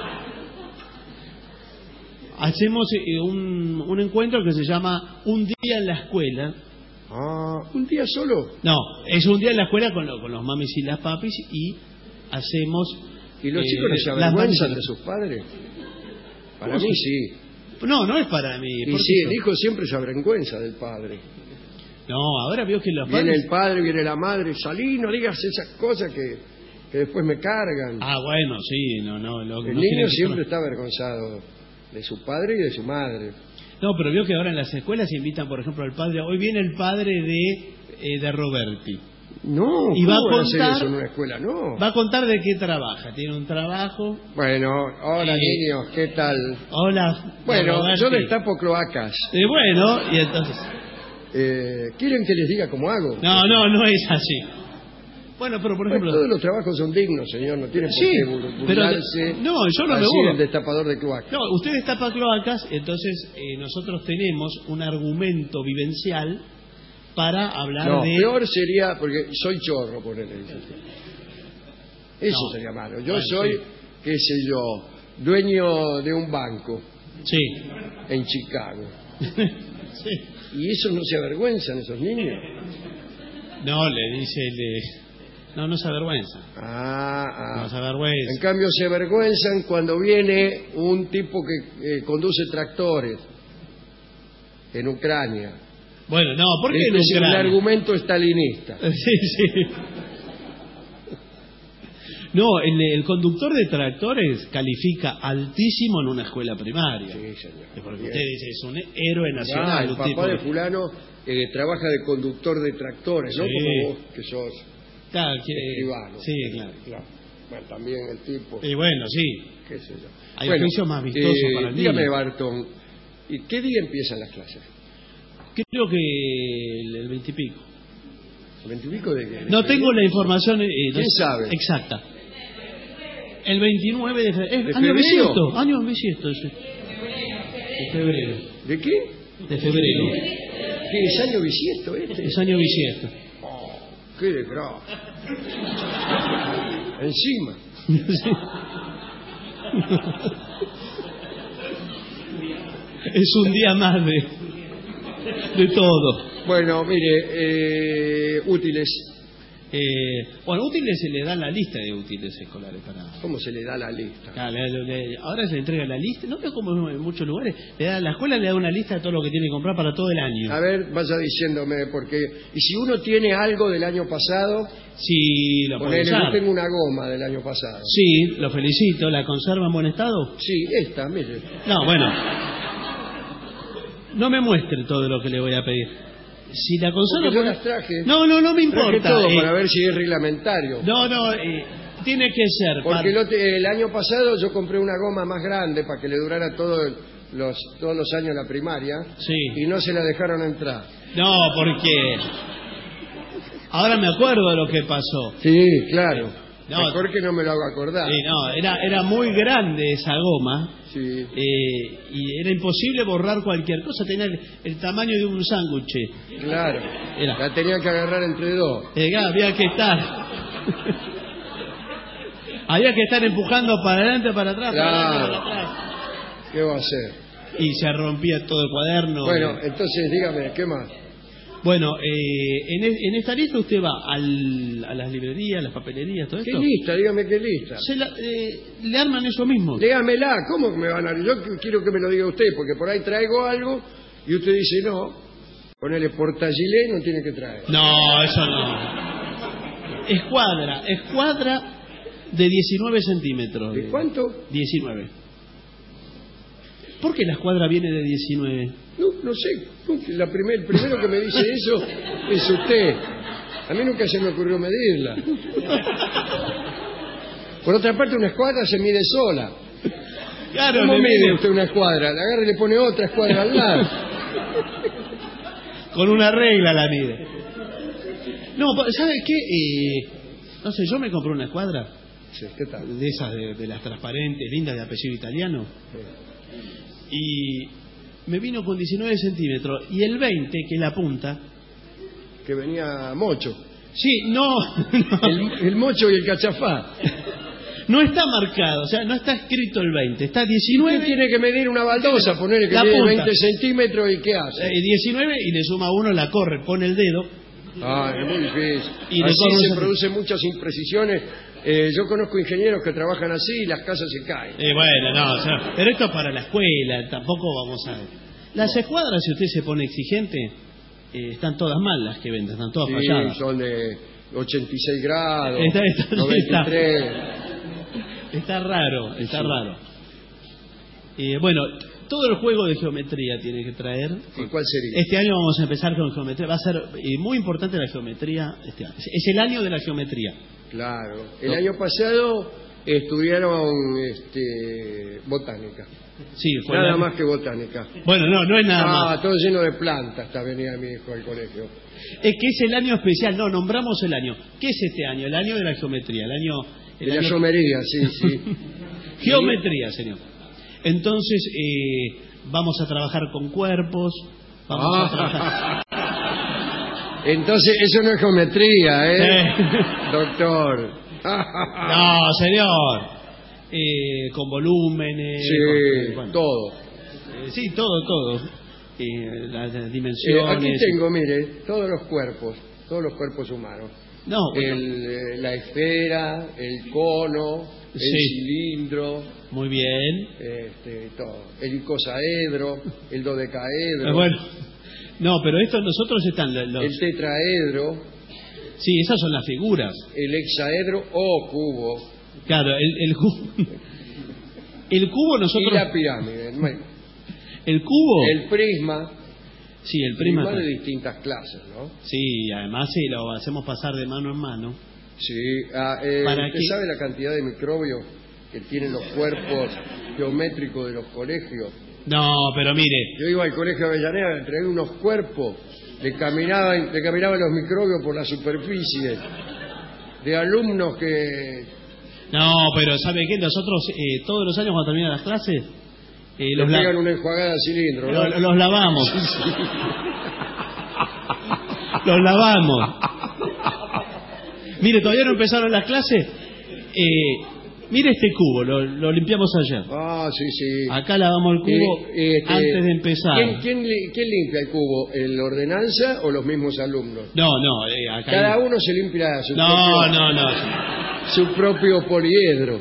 Hacemos un encuentro que se llama Un día en la escuela. ¿Un día solo? No, es un día en la escuela con los mamis y las papis y hacemos... ¿Y los chicos no se avergüenzan de sus padres? Para mí sí. No es para mí. Y sí, el hijo siempre se avergüenza del padre. No, ahora veo que los padres... Viene el padre, viene la madre, salí, no digas esas cosas que después me cargan. Bueno, sí, no. El niño siempre está avergonzado de su padre y de su madre. No, pero veo que ahora en las escuelas invitan, por ejemplo, al padre. Hoy viene el padre de Roberti. No, y va a contar hacer eso en una escuela, no. Va a contar de qué trabaja. Tiene un trabajo. Bueno, hola niños, ¿qué tal? Hola. Bueno, yo destapo cloacas. Bueno, y entonces. ¿Quieren que les diga cómo hago? No es así. Bueno, pero por ejemplo... todos los trabajos son dignos, señor, no tiene por qué burlarse. No, yo no me burlo. el destapador de cloacas. No, usted destapa cloacas, entonces nosotros tenemos un argumento vivencial para hablar de... peor sería, porque soy chorro, ponele. Eso sería malo. Yo soy, qué sé yo, dueño de un banco. Sí. En Chicago. Sí. ¿Y eso no se avergüenzan esos niños? No, le dice... No se avergüenza. No se avergüenza. En cambio se avergüenzan cuando viene un tipo que conduce tractores en Ucrania. Bueno, no, ¿por qué en Ucrania? Es un argumento estalinista. Sí. No, el conductor de tractores califica altísimo en una escuela primaria. Sí, señor. Porque usted dice, es un héroe nacional. El papá de fulano trabaja de conductor de tractores, ¿no? Como vos, que sos... Claro, escribano. Sí, claro. Bueno, también el tipo... Y bueno, sí. Qué sé yo. Hay oficios más vistosos para el niño. Dígame, Barton, ¿y qué día empiezan las clases? Creo que el 20 y pico. ¿El 20 y pico de qué? No tengo la información... ¿Quién sabe? Exacta. El 29 de febrero. ¿De año febrero? bisiesto. Año bisiesto ese. De febrero. ¿De qué? De febrero. ¿Qué es año bisiesto este? Es año bisiesto. ¡Qué desgracia! Encima. Sí. Es un día más de todo. Bueno, mire, útiles. Bueno, útiles se le dan la lista de útiles escolares para... ¿Cómo se le da la lista? Claro, ahora se le entrega la lista, no veo como en muchos lugares, la escuela le da una lista de todo lo que tiene que comprar para todo el año. A ver, vaya diciéndome, porque... Y si uno tiene algo del año pasado... Sí, lo puede usar. Yo tengo una goma del año pasado. Sí, lo felicito. ¿La conserva en buen estado? Sí, esta, mire. No, bueno. No me muestre todo lo que le voy a pedir. Si la conserva... Porque yo las traje. No me importa. Traje todo para ver si es reglamentario. Tiene que ser. Porque el año pasado yo compré una goma más grande para que le durara todos los años la primaria. Sí. Y no se la dejaron entrar. No, porque... Ahora me acuerdo de lo que pasó. Sí, claro. Mejor que no me lo hago acordar. Sí, era muy grande esa goma. Sí. Y era imposible borrar cualquier cosa. Tenía el tamaño de un sándwich. Claro. La tenía que agarrar entre dos. Había que estar. Había que estar empujando para adelante, para atrás. Claro. Para atrás. ¿Qué va a hacer? Y se rompía todo el cuaderno. Bueno, entonces dígame, ¿qué más? Bueno, en esta lista usted va a las librerías, a las papelerías, todo esto. ¿Qué lista? Dígame qué lista. Le arman eso mismo. Dígamela, ¿cómo que me van a...? Yo quiero que me lo diga usted, porque por ahí traigo algo y usted dice no. Ponele portagilé, no tiene que traer. No, eso no. Escuadra de 19 centímetros. ¿De cuánto? 19. ¿Por qué la escuadra viene de 19? No sé. El primero que me dice eso es usted. A mí nunca se me ocurrió medirla. Por otra parte, una escuadra se mide sola. Claro, ¿cómo mide usted una escuadra? La agarra y le pone otra escuadra al lado. Con una regla la mide. No, ¿sabe qué? No sé, yo me compré una escuadra. Sí, ¿qué tal? De esas de las transparentes, lindas, de apellido italiano. Sí. Y me vino con 19 centímetros. Y el 20, que es la punta... Que venía mocho. Sí, no. El mocho y el cachafá. No está marcado, o sea, no está escrito el 20, está 19. Usted tiene que medir una baldosa, ponerle que mide 20 centímetros y ¿qué hace? 19 y le suma uno, la corre, pone el dedo. Es muy difícil. Y así se producen muchas imprecisiones. Yo conozco ingenieros que trabajan así y las casas se caen. Bueno, o sea, pero esto es para la escuela, tampoco vamos a... Las escuadras, si usted se pone exigente, están todas mal las que venden, están todas falladas. Son de 86 grados, 93... Está raro. Bueno, todo el juego de geometría tiene que traer. ¿Y cuál sería? Este año vamos a empezar con geometría. Va a ser muy importante la geometría este año. Es el año de la geometría. Claro. El año pasado estudiaron botánica. Sí, fue nada más que botánica. Bueno, no es nada más. Todo lleno de plantas. Venía mi hijo al colegio. Es que es el año especial. No, nombramos el año. ¿Qué es este año? El año de la geometría. La geometría, sí. Geometría, señor. Entonces, vamos a trabajar con cuerpos. Vamos a trabajar... Entonces, eso no es geometría, doctor. No, señor. Con volúmenes. Sí, todo. Sí, todo. Las dimensiones. Aquí tengo, mire, todos los cuerpos humanos. No, la esfera, el cono, el cilindro. Muy bien. Todo. El icosaedro, el dodecaedro. Bueno, no, pero esto nosotros están el tetraedro. Sí, esas son las figuras. El hexaedro o cubo. Claro, el cubo. El cubo nosotros. Y la pirámide. El cubo. El prisma. Sí, el prisma de distintas clases, ¿no? Sí, además lo hacemos pasar de mano en mano. Sí. ¿Usted sabe la cantidad de microbios que tienen los cuerpos geométricos de los colegios? No, pero mire. Yo iba al colegio de Avellaneda, traía unos cuerpos, le caminaban los microbios por la superficie, de alumnos que... No, pero ¿sabe qué? Nosotros todos los años cuando terminan las clases... los pegan una enjuagada de cilindro, ¿no? Los lavamos. Los lavamos. Mire, todavía no empezaron las clases. Mire este cubo, lo limpiamos ayer. Ah, sí, sí. Acá lavamos el cubo antes de empezar. ¿Quién limpia el cubo? ¿El ordenanza o los mismos alumnos? No, acá cada uno se limpia su No. propio poliedro.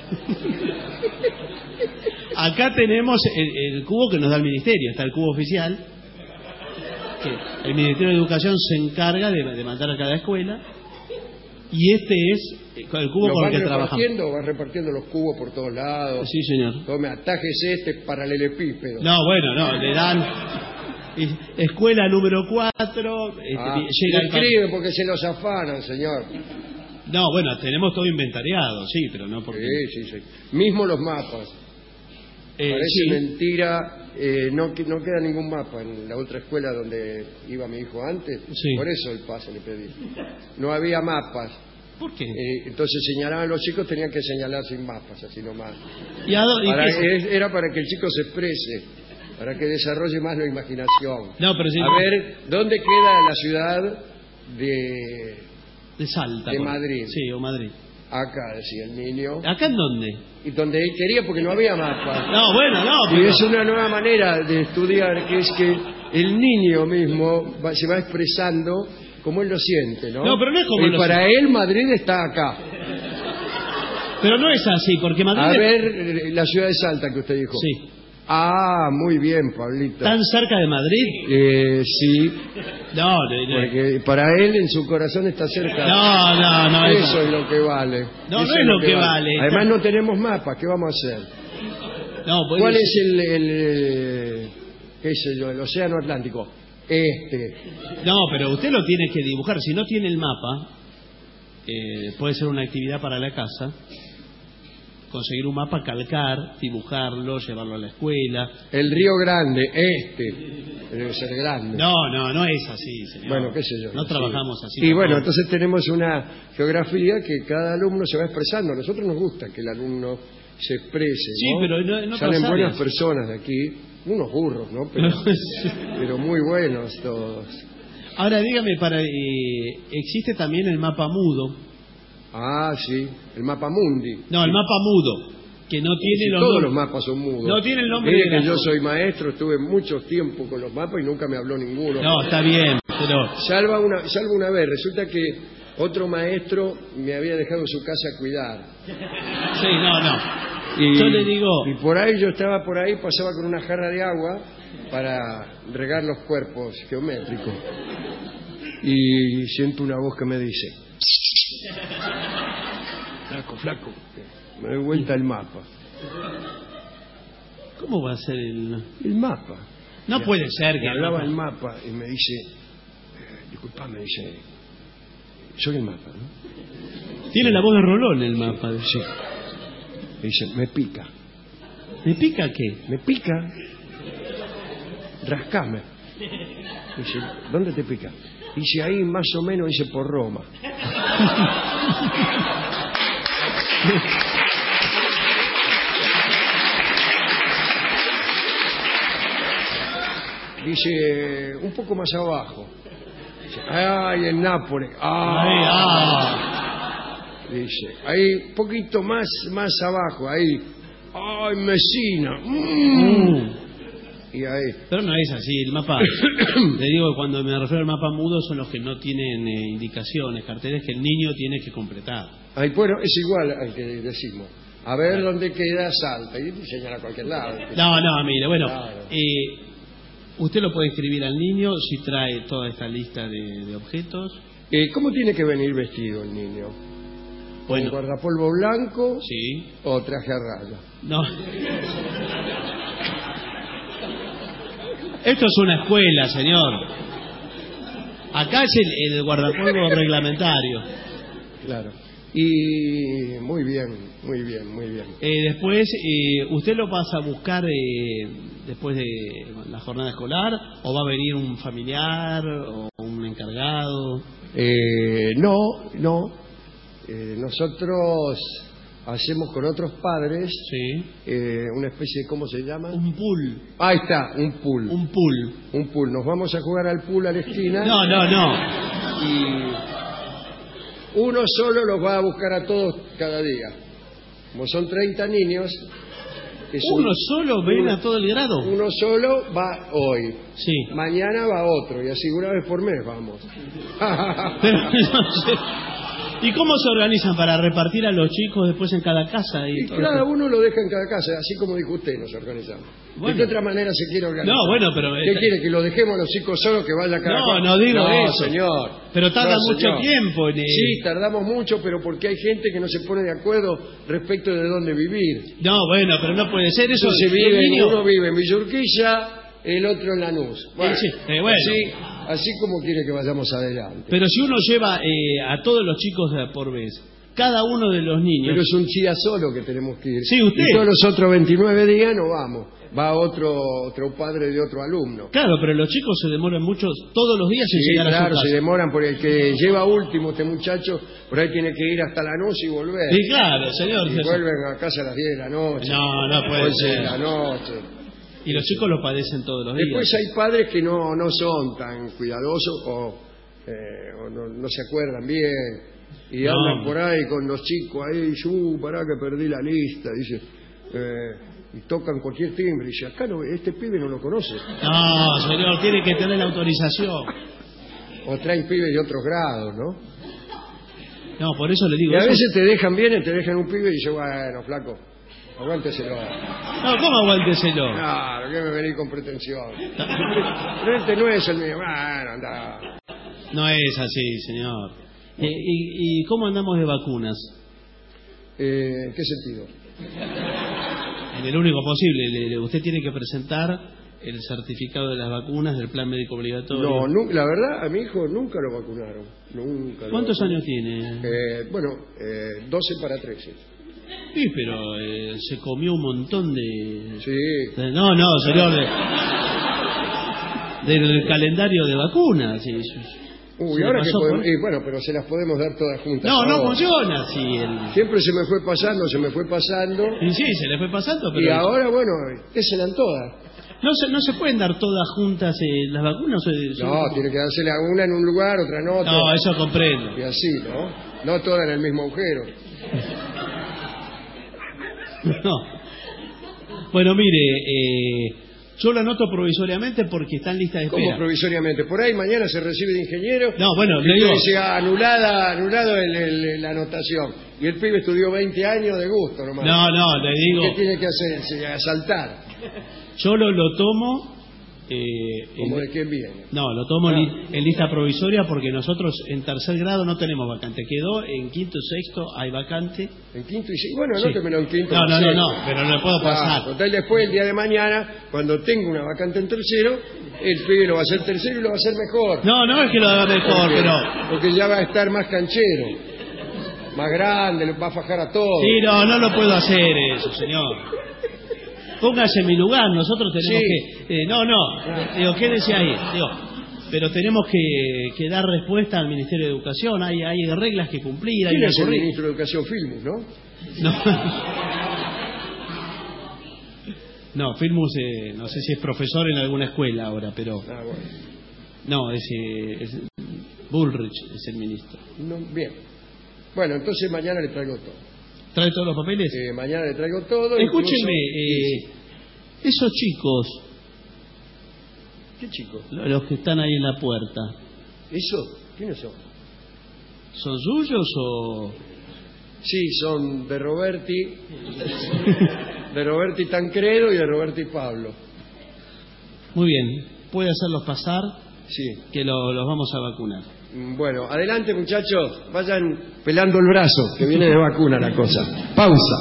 Acá tenemos el cubo que nos da el Ministerio. Está el cubo oficial, que el Ministerio de Educación se encarga de mandar a cada escuela. Y este es el cubo con el que trabajamos. ¿Va repartiendo los cubos por todos lados? Sí, señor. Tome, atájese este paralelepípedo. No, le dan escuela número 4. Escribe porque se los afanan, señor. No, tenemos todo inventariado, sí, pero no porque... Sí. Mismo los mapas. Parece mentira, no queda ningún mapa en la otra escuela donde iba mi hijo antes. Sí. Por eso el pase le pedí. No había mapas. ¿Por qué? Entonces señalaban los chicos, tenían que señalar sin mapas, así nomás. Era para que el chico se exprese, para que desarrolle más la imaginación. No, pero a ver, ¿dónde queda la ciudad de Salta? De Madrid. Sí, o Madrid. Acá, decía el niño. ¿Acá en dónde? Y donde él quería, porque no había mapa. No. Y es una nueva manera de estudiar, que es que el niño mismo se va expresando como él lo siente, ¿no? No, pero no es como y para él Madrid está acá. Pero no es así, porque Madrid... A ver, la ciudad de Salta que usted dijo. Sí. Ah, muy bien, Pablito. ¿Tan cerca de Madrid? Sí. No. Porque para él en su corazón está cerca. No. Eso es lo que vale. No es lo que vale. Además no tenemos mapas, ¿qué vamos a hacer? No, ¿Cuál es qué sé yo, el océano Atlántico? No, pero usted lo tiene que dibujar. Si no tiene el mapa, puede ser una actividad para la casa. Conseguir un mapa, calcar, dibujarlo, llevarlo a la escuela. El Río Grande, debe ser grande. No es así, señor. Bueno, qué sé yo. No trabajamos así. Y bueno, entonces tenemos una geografía que cada alumno se va expresando. A nosotros nos gusta que el alumno se exprese, sí, ¿no? pero en salen buenas áreas. Personas de aquí, unos burros, ¿no? Pero muy buenos todos. Ahora dígame, existe también el mapa mudo. Ah, sí, el mapa mundi. No, el mapa mudo, que no tiene todos los mapas son mudos. No tiene el nombre de que yo soy maestro, estuve mucho tiempo con los mapas y nunca me habló ninguno. No, está bien, pero... Salvo una vez, resulta que otro maestro me había dejado su casa a cuidar. Sí, no. Yo le digo... Y por ahí yo estaba pasaba con una jarra de agua para regar los cuerpos geométricos. Y siento una voz que me dice... Flaco, me doy vuelta el mapa. ¿Cómo va a ser el mapa? No puede ser que... Me hablaba el mapa y me dice... disculpame, dice... Soy el mapa, ¿no? Tiene la voz de Rolón el mapa. Sí. Me dice, me pica. ¿Me pica qué? Me pica. Rascame. Dice, ¿dónde te pica? Dice, ahí más o menos, dice, por Roma. Dice, un poco más abajo. Dice, ay, en Nápoles. Dice, ahí, un poquito más abajo, ahí. Ay, Messina. Y ahí. Pero no es así, el mapa, le digo que cuando me refiero al mapa mudo son los que no tienen indicaciones, carteles que el niño tiene que completar. Ay, bueno, es igual al que decimos. A ver dónde queda Salta, y te señala a cualquier lado. No, mire, bueno, claro. Usted lo puede escribir al niño si trae toda esta lista de objetos. ¿Cómo tiene que venir vestido el niño? Bueno. ¿Con guardapolvo blanco? Sí. ¿O traje a raya? No. Esto es una escuela, señor. Acá es el guardapolvo reglamentario. Claro. Y muy bien. Después, ¿usted lo pasa a buscar después de la jornada escolar? ¿O va a venir un familiar o un encargado? No. Nosotros hacemos con otros padres una especie de, ¿cómo se llama? Un pool. Ahí está, un pool. Un pool. Nos vamos a jugar al pool a la esquina. No. Y uno solo los va a buscar a todos cada día. Como son 30 niños... ¿Uno solo ven a todo el grado? Uno solo va hoy. Sí. Mañana va otro, y así una vez por mes vamos. Pero, no sé. ¿Y cómo se organizan para repartir a los chicos después en cada casa? Y cada uno lo deja en cada casa, así como dijo usted, nos organizamos. Bueno. ¿De qué otra manera se quiere organizar? No, bueno, pero... ¿Qué quiere, que lo dejemos a los chicos solos, que vaya cada casa? No digo no, eso. Señor. Pero tarda no, mucho tiempo en... Sí, tardamos mucho, pero porque hay gente que no se pone de acuerdo respecto de dónde vivir. No, bueno, pero no puede ser eso. Uno vive en Villa Urquiza, el otro en Lanús. Bueno, sí, bueno. Así como quiere que vayamos adelante. Pero si uno lleva a todos los chicos por vez, cada uno de los niños... Pero es un día solo que tenemos que ir. Sí, usted. Y todos los otros 29 días no vamos. Va otro padre de otro alumno. Claro, pero los chicos se demoran mucho todos los días en llegar a su casa. Se demoran, porque el que lleva último, este muchacho, por ahí tiene que ir hasta Lanús y volver. Sí, claro, señor. Y vuelven a casa a las 10 de la noche. No puede ser. De la noche. Y los chicos lo padecen todos los días. Después hay padres que no son tan cuidadosos o no se acuerdan bien. Y andan por ahí con los chicos ahí, pará que perdí la lista, dice, y tocan cualquier timbre, y dice, acá no, este pibe no lo conoce. No, señor, tiene que tener la autorización. O traen pibes de otros grados, ¿no? No, por eso le digo. Y a veces te dejan bien, te dejan un pibe y dice, bueno, flaco, aguánteselo. No, ¿cómo aguánteselo? Claro, que me venís con pretensión. Pero este no es el mío, bueno, anda. No es así, señor. ¿Y cómo andamos de vacunas? ¿En qué sentido? En el único posible. Usted tiene que presentar el certificado de las vacunas del plan médico obligatorio. No, la verdad, a mi hijo nunca lo vacunaron. ¿Cuántos años tiene? 12 para 13. Sí, pero se comió un montón de... Sí. No, señor. Del calendario de vacunas. Sí. Ahora que podemos, bueno, pero se las podemos dar todas juntas. No funciona así. Siempre se me fue pasando. Y sí, se le fue pasando, pero... Y ahora, bueno, ¿qué se dan todas? No se pueden dar todas juntas las vacunas. No, tiene que dársela una en un lugar, otra en otro. No, eso comprendo. Y así, ¿no? No todas en el mismo agujero. No. Bueno, mire, yo lo anoto provisoriamente porque está en lista de espera. ¿Cómo provisoriamente? Por ahí mañana se recibe de ingeniero. No, bueno, le digo... Dice, anulado la anotación. Y el pibe estudió 20 años de gusto nomás. No, le digo... ¿Qué tiene que hacer? Asaltar. Yo lo tomo... ¿Cómo de quién viene? No, lo tomo en lista provisoria porque nosotros en tercer grado no tenemos vacante. Quedó en quinto y sexto, hay vacante. ¿En quinto y sexto? Bueno, anótemelo en quinto. No, pero no le puedo pasar. Total, después, el día de mañana, cuando tenga una vacante en tercero, el pibe lo va a hacer tercero y lo va a hacer mejor. No es que lo haga mejor, porque ya va a estar más canchero, más grande, lo va a fajar a todos. Sí, no lo puedo hacer eso, señor. Póngase en mi lugar, nosotros tenemos que... digo, quédese ahí, pero tenemos que dar respuesta al Ministerio de Educación, hay reglas que cumplir. ¿Quién es el Ministro de Educación? Filmus, ¿no? No, Filmus, no sé si es profesor en alguna escuela ahora, pero... bueno. No, es Bullrich, es el ministro. No, bien. Bueno, entonces mañana le traigo todo. ¿Trae todos los papeles? Mañana le traigo todo. Escúchenme, esos chicos... ¿Qué chicos? Los que están ahí en la puerta. ¿Eso? ¿Quiénes son? ¿Son suyos o...? Sí, son de Roberti, de Roberti Tancredo y de Roberti Pablo. Muy bien, ¿puede hacerlos pasar? Sí. Que los vamos a vacunar. Bueno, adelante muchachos, vayan pelando el brazo, que viene de vacuna la cosa. Pausa.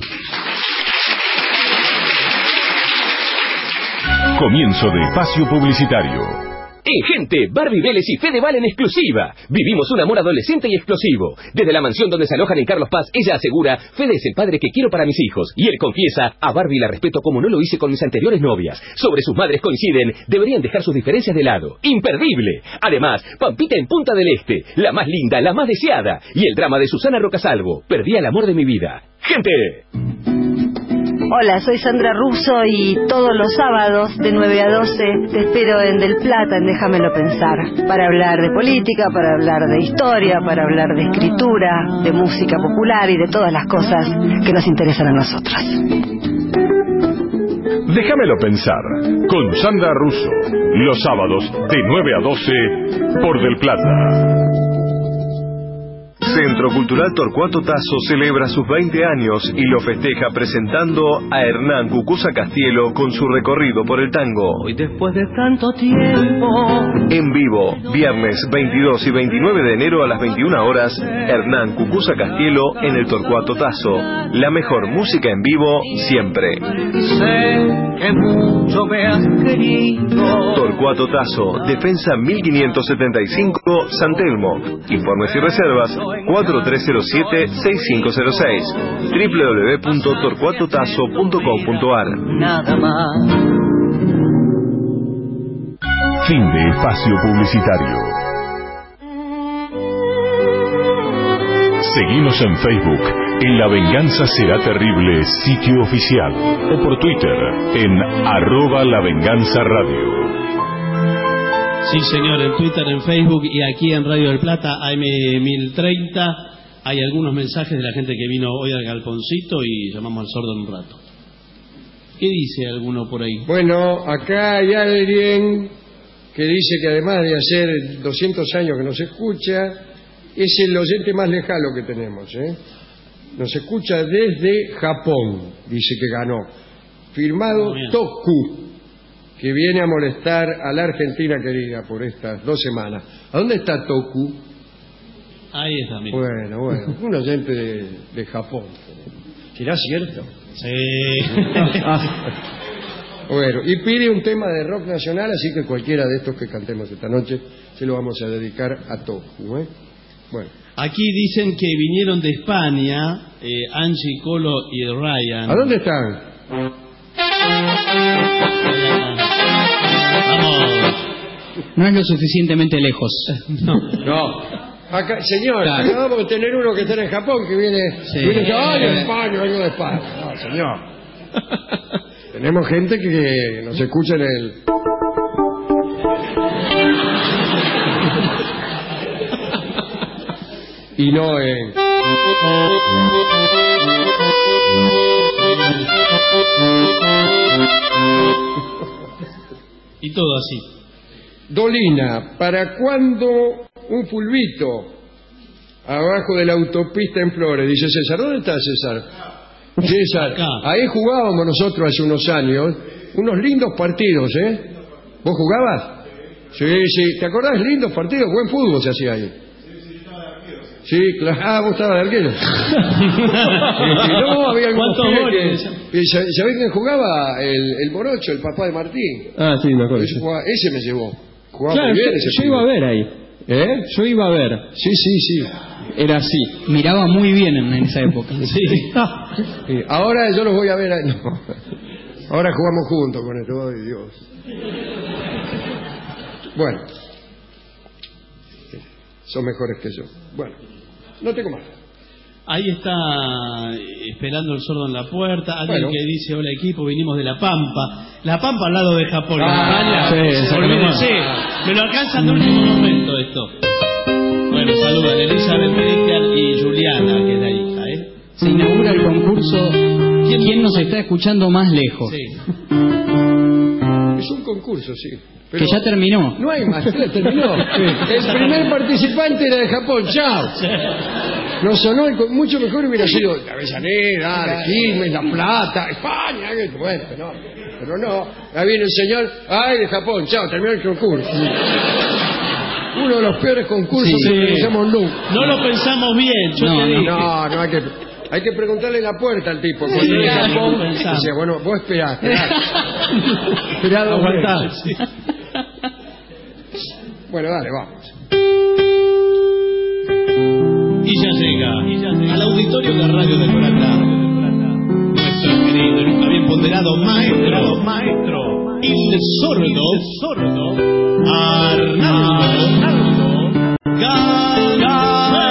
Comienzo de espacio publicitario. Gente, Barbie Vélez y Fedeval en exclusiva. Vivimos un amor adolescente y explosivo. Desde la mansión donde se alojan en Carlos Paz, ella asegura, Fede es el padre que quiero para mis hijos. Y él confiesa, a Barbie la respeto como no lo hice con mis anteriores novias. Sobre sus madres coinciden, deberían dejar sus diferencias de lado. ¡Imperdible! Además, Pampita en Punta del Este, la más linda, la más deseada. Y el drama de Susana Rocasalvo, perdí el amor de mi vida. ¡Gente! Hola, soy Sandra Russo y todos los sábados de 9 a 12 te espero en Del Plata, en Déjamelo Pensar, para hablar de política, para hablar de historia, para hablar de escritura, de música popular y de todas las cosas que nos interesan a nosotros. Déjamelo Pensar, con Sandra Russo, los sábados de 9 a 12 por Del Plata. Centro Cultural Torcuato Tasso celebra sus 20 años y lo festeja presentando a Hernán Cucuza Castielo con su recorrido por el tango. Hoy después de tanto tiempo. En vivo, viernes 22 y 29 de enero a las 21 horas, Hernán Cucuza Castielo en el Torcuato Tasso. La mejor música en vivo siempre. Sé que mucho me has querido. Torcuato Tasso, Defensa 1575, San Telmo. Informes y reservas 4307-6506, www.torcuatotazo.com.ar. Nada más. Fin de espacio publicitario. Seguimos en Facebook, en La Venganza Será Terrible, sitio oficial, o por Twitter, en @lavenganzaradio. Sí, señor, en Twitter, en Facebook y aquí en Radio del Plata, AM1030, hay algunos mensajes de la gente que vino hoy al Galponcito y llamamos al sordo en un rato. ¿Qué dice alguno por ahí? Bueno, acá hay alguien que dice que además de hacer 200 años que nos escucha, es el oyente más lejano que tenemos, ¿eh? Nos escucha desde Japón, dice que ganó. Firmado Toku, que viene a molestar a la Argentina querida por estas 2 semanas. ¿A dónde está Toku? Ahí está, amigo. Bueno, un oyente de Japón. ¿Será cierto? Sí. Bueno, y pide un tema de rock nacional, así que cualquiera de estos que cantemos esta noche se lo vamos a dedicar a Toku, ¿eh? Bueno. Aquí dicen que vinieron de España, Angie, Colo y Ryan. ¿A dónde están? No es lo suficientemente lejos. No. Acá, señor, acabamos de tener uno que está en Japón que viene de España, vengo de España. No, señor. Tenemos gente que nos escucha en el... y no en... Y todo así. Dolina, ¿para cuándo un fulbito abajo de la autopista en Flores? Dice César. ¿Dónde está César? César, ahí jugábamos nosotros hace unos años unos lindos partidos, ¿eh? ¿Vos jugabas? Sí, ¿te acordás? Lindos partidos, buen fútbol se hacía ahí. Sí, claro. Ah, vos estabas de arquero. No, había algunos pibes que... ¿Sabés quién jugaba? El Morocho, el papá de Martín. Ah, sí, me acuerdo. Ese me llevó. Jugaba claro, muy bien yo iba a ver ahí. ¿Eh? Yo iba a ver. Sí. Era así. Miraba muy bien en esa época. Sí. Ahora yo los voy a ver. No. Ahora jugamos juntos con esto. ¡Ay, Dios! Bueno. Son mejores que yo. Bueno. No tengo más. Ahí está esperando el sordo en la puerta. Alguien que dice: hola equipo, venimos de La Pampa. La Pampa al lado de Japón. Olvídense. Me lo alcanzan de último momento esto. Bueno, saludan Elizabeth, Cristian y Juliana, que es la hija, ¿eh? Se inaugura el concurso ¿Quién nos está escuchando más lejos? Sí. Es un concurso, sí. Pero que ya terminó. No hay más, terminó. El primer participante era de Japón, chao. Nos sonó mucho mejor hubiera sido Avellaneda, Quilmes, La Plata, España, bueno, no. Pero no, ahí viene el señor, de Japón, chao, terminó el concurso. Uno de los peores concursos que realizamos nunca. No lo pensamos bien, yo te dije. No, hay que preguntarle en la puerta al tipo. Cuando de Japón, dice, bueno, vos esperá. Esperá, aguantá. Bueno, dale, vamos. Y ya llega al auditorio de Radio del Plata nuestro querido y nunca bien ponderado maestro, el sordo Arnaldo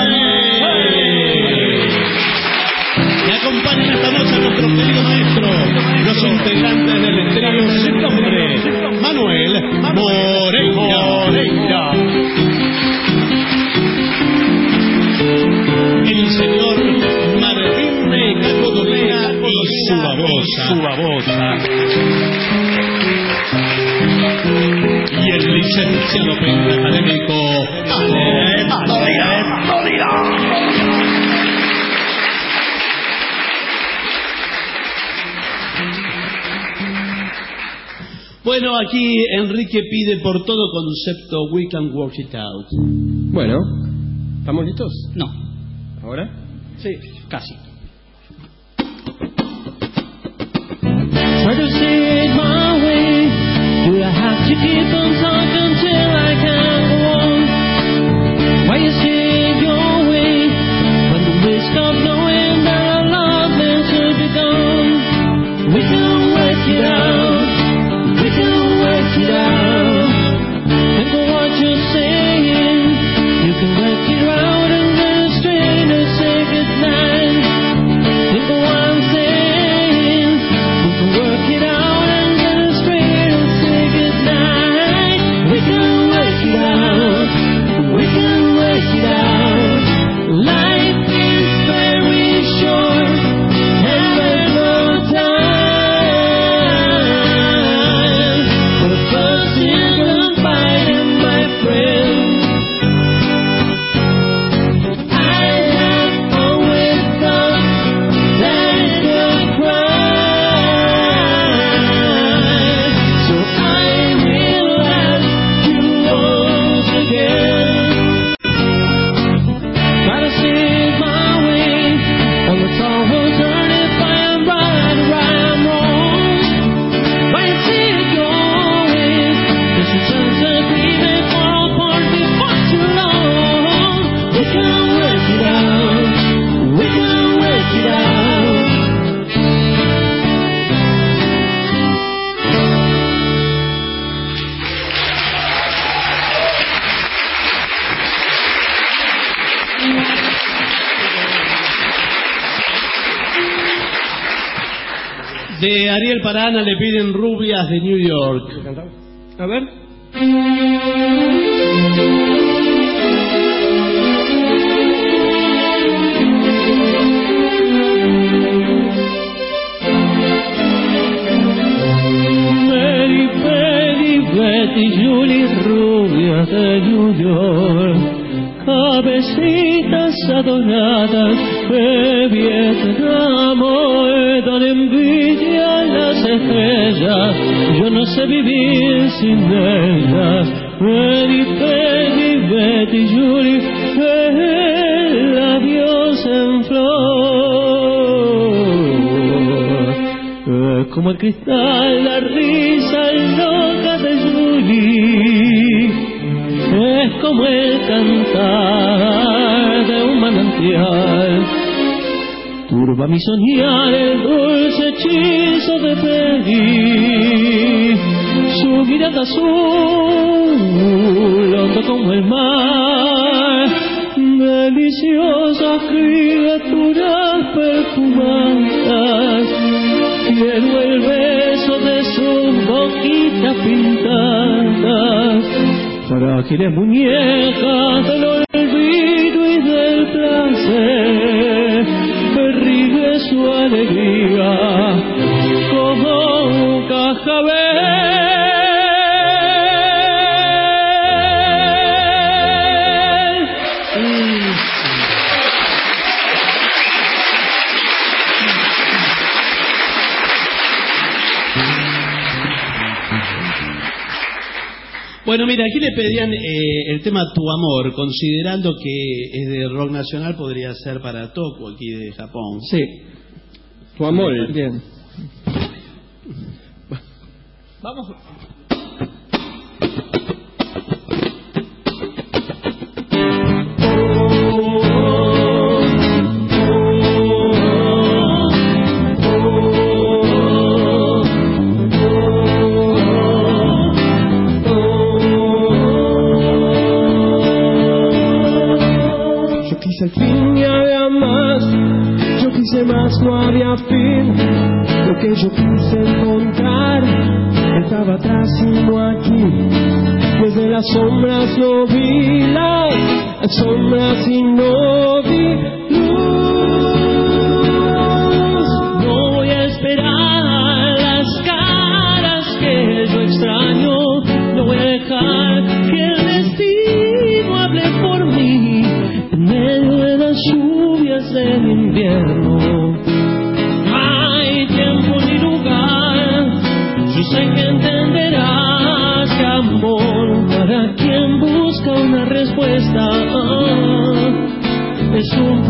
Galvez. Me acompañan esta noche a nuestro querido maestro Licenciado académico. Bueno, aquí Enrique pide por todo concepto We Can Work It Out. Bueno, ¿estamos listos? No. ¿Ahora? Sí, casi. Try to see it my way. Do I have to keep on talking till I can go on? Why you see it your way when the risk of knowing that our love meant to be gone? We can work it out. We can work it out. Think of what you're saying. You can work it out and then straight and say goodnight. Think of what I'm saying. We can work it out and then straight and say goodnight. We can work it out. We can work it out. Life is very short and there's no time for fussing and fighting, my friend. I have always thought that it would cry, so I will ask you once again. Try to see it my way, all the time will turn if I am right or I am wrong. Why you see it your way, this is just a dream and fall apart before too long. We can work it out, we can work it out. De Ariel Parana le piden Rubias de New York. A ver. Mary, Betty, Betty, Julie, rubias de New York, cabecitas adoradas de Vietnam, dan envidia a las estrellas, yo no sé vivir sin ellas. Mary, Betty, Betty, Julie, labios en flor, como el cristal, la risa loca de Julie, es como el cantar de un manantial. Turba mi soñar el dulce hechizo de Betty, su mirada azul, hondo como el mar, deliciosas criaturas perfumadas. Quiero el beso de sus boquitas pintadas, frágiles muñecas del olvido y del placer, rige su alegría como un cascabel. Bueno, mira, aquí le pedían el tema Tu Amor, considerando que es de rock nacional, podría ser para Toku, aquí de Japón. Sí. Tu Amor. Bien. Vamos. Al fin y había más, yo quise más, no había fin. Lo que yo quise encontrar estaba atrás y no aquí. Desde las sombras no vi las sombras y no vi luz. No voy a esperar las caras que yo extraño, no voy a dejar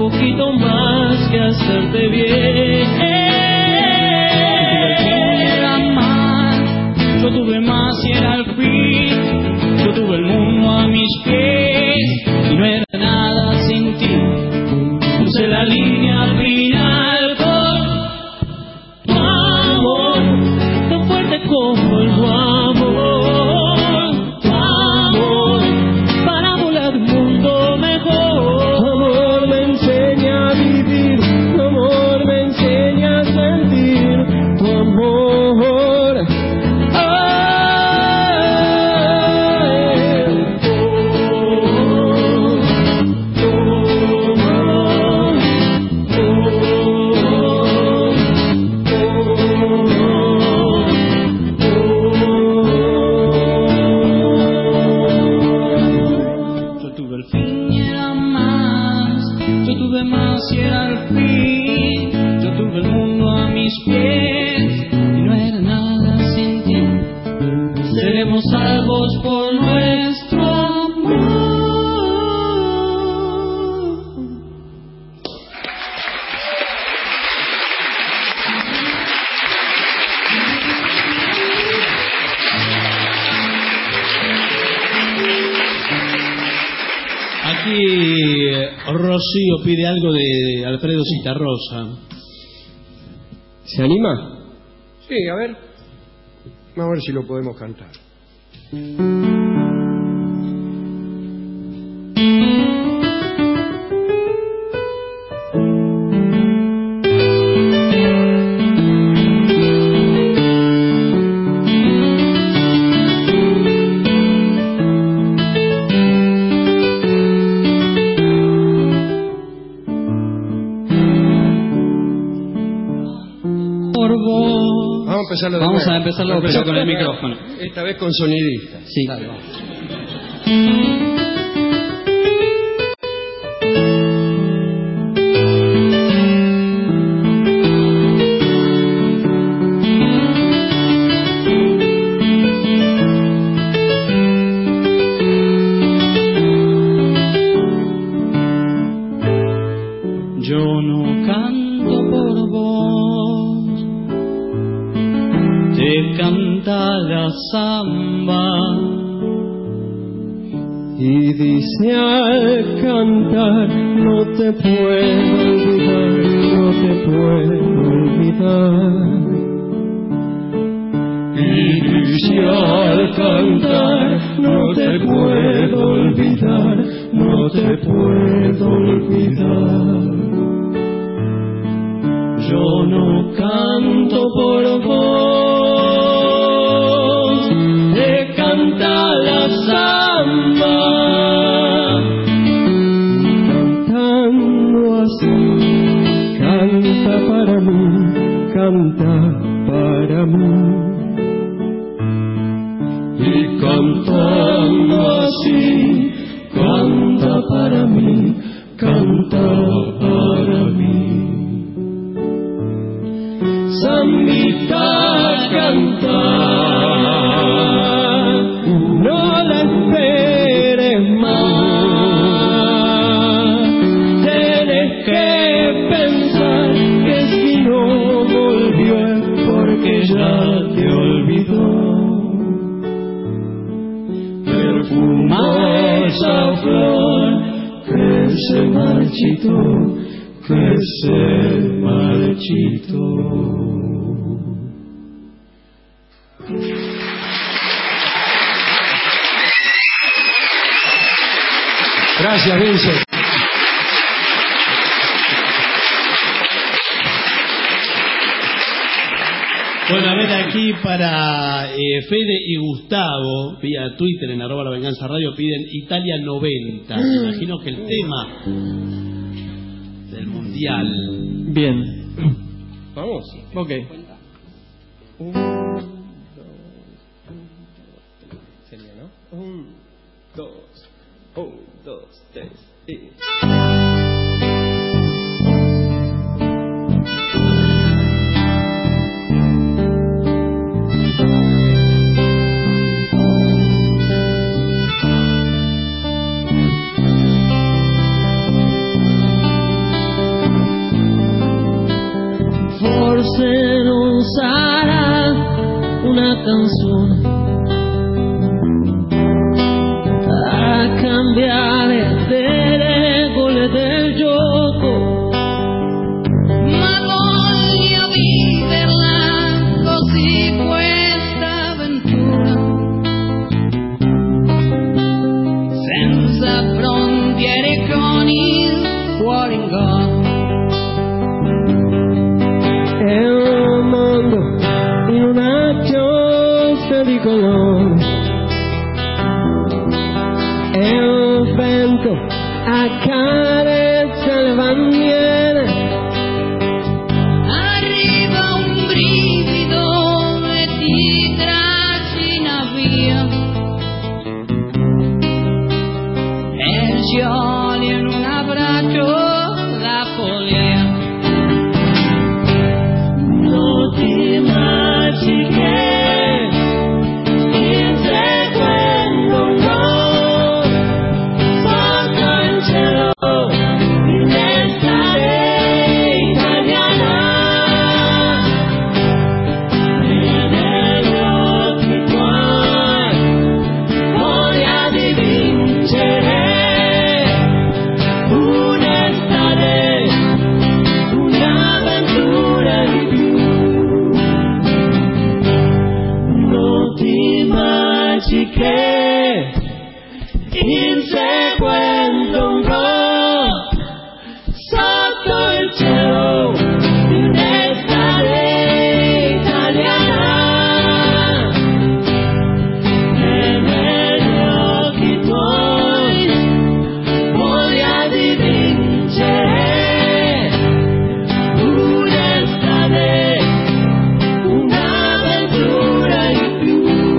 poquito más que hacerte bien. Yo tuve más y era el fin. Yo tuve el mundo a mis pies y no era nada sin ti. Puse la línea al final con tu amor, tan fuerte como el tu amor, tu amor, para volar un mundo mejor. Tu amor me enseña a vivir, tu amor me enseña a sentir, tu amor. Salvos por nuestro amor. Aquí Rocío pide algo de Alfredo Citarrosa. ¿Se anima? Sí, a ver. Vamos a ver si lo podemos cantar. Vamos a empezarlo, pero con el micrófono. Esta vez con sonidista. Sí. Dale, vamos. Yo no canto por vos, te canta la samba y dice al cantar no te puedo olvidar, no te puedo olvidar. Y dice al cantar no te puedo olvidar, no te puedo olvidar. Yo no canto por vos, te canta la samba, cantando así, canta para mí, canta para mí. Y cantando así, canta para mí, canta para mí. Zambita canta, no la esperes más, tienes que pensar que si no volvió es porque ya te olvidó. Perfuma esa flor que se marchitó, que se marchitó. Gracias, Vincent. Bueno, a ver aquí para Fede y Gustavo, vía Twitter en @lavenganzaradio, piden Italia 90. Me imagino que el tema del Mundial. Bien. Vamos. Ok. Sería, ¿no? 1, 2, 3 y... color. El vento accarezza le bandiere. Arriva un brivido e ti trascina via. E scioglie in un abbraccio la follia. Non ti immagini che inseguendo un gol sotto il cielo di un'estate italiana e negli occhi tuoi voglia di vincere un'estate, un'avventura di più. Non ti immagini che inseguendo un gol sotto il cielo di un'estate italiana e negli occhi tuoi voglia di vincere un'estate, un'avventura di più.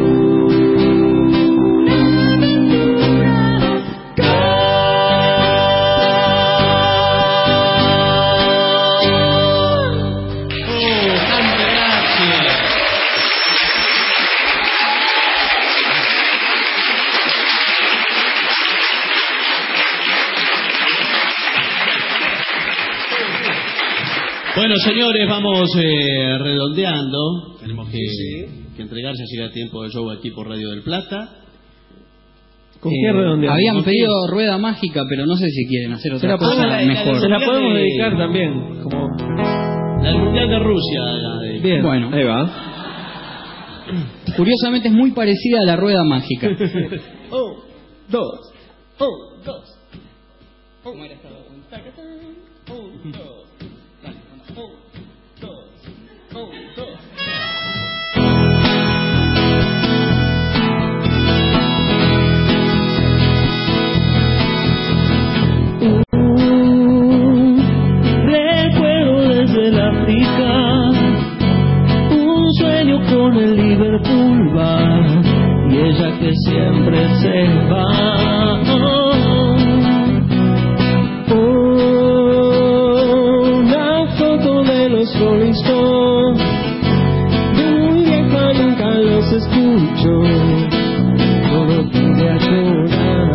Bueno, señores, vamos redondeando. Tenemos que entregar, ya llega tiempo del show aquí por Radio del Plata. ¿Con qué redondeamos? Habían ¿Con pedido rueda mágica, pero no sé si quieren hacer otra cosa mejor. Se la podemos dedicar también. Como... La del Mundial de Rusia. Bien, bueno, ahí va. Curiosamente es muy parecida a la rueda mágica. 1, 2, 1, 2. ¿Cómo era esta? 1, 2. Recuerdo desde el África un sueño con el Liverpool va y ella que siempre se va. Una foto de los Rolling Stones, muy vieja nunca los escucho, todo tiende a llorar.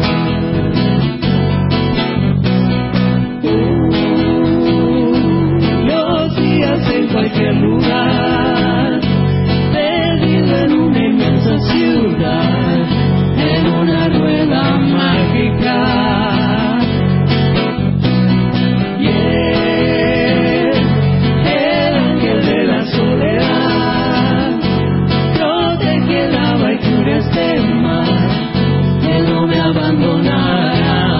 Los días en cualquier lugar, perdido en una inmensa ciudad, en una rueda mágica. Este mar, que no me abandonará.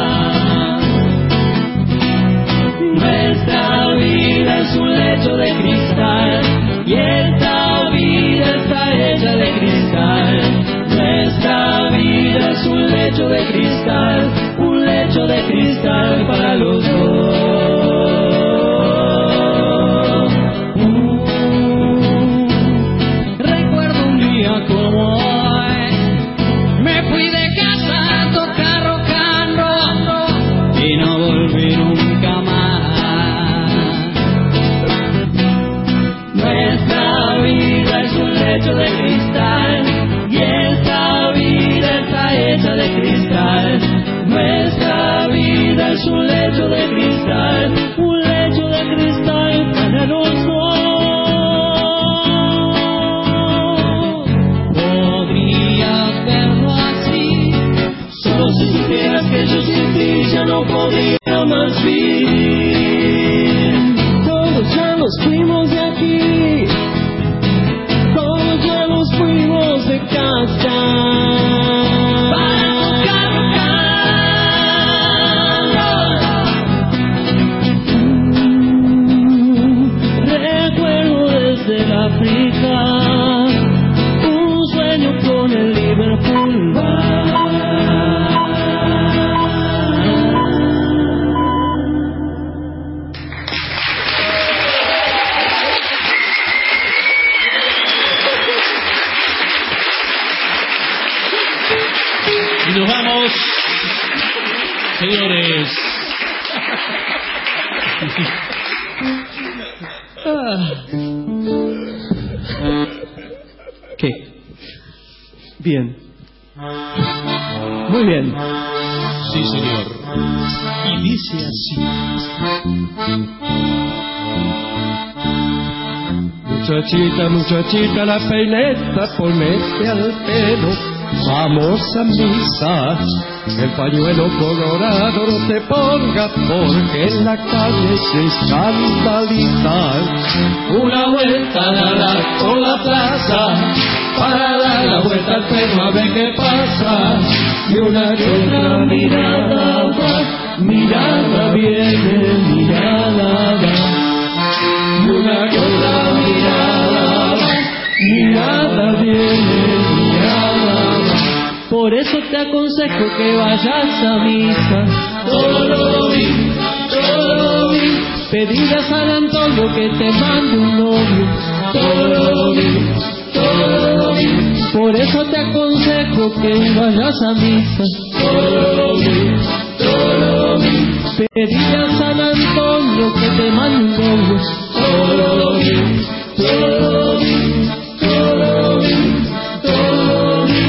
Nuestra vida es un lecho de cristal y esta vida está hecha de cristal. Nuestra vida es un lecho de cristal para los dos. Recuerdo un día como y no volví nunca más. Nuestra vida es un lecho de cristal y esta vida está hecha de cristal. Nuestra vida es un lecho de cristal para los dos. Podrías verlo así, solo si supieras que yo sin ti ya no podía más vivir. Todos ya nos fuimos de aquí, todos ya nos fuimos de casa. Recuerdo desde el África un sueño con el Liverpool. Y nos vamos, señores. ¿Qué? Bien. Muy bien. Sí, señor. Y dice así. Muchachita, muchachita, la peineta, ponete al pelo. Vamos a misa, el pañuelo colorado no te pongas porque en la calle se escandaliza. Una vuelta a dar por la plaza para dar la vuelta al pelo a ver qué pasa. Y una que otra mirada va, mirada viene, mirada va. Y una que otra mirada va, mirada viene, mirada va. Por eso te aconsejo que vayas a misa. Todo lo vi, todo lo vi. Pedir a San Antonio que te mande un novio. Todo lo vi, todo lo vi. Por eso te aconsejo que vayas a misa. Todo lo vi, todo lo vi. Pedir a San Antonio que te mande un novio. Todo lo vi, todo lo vi, todo lo vi, todo lo vi.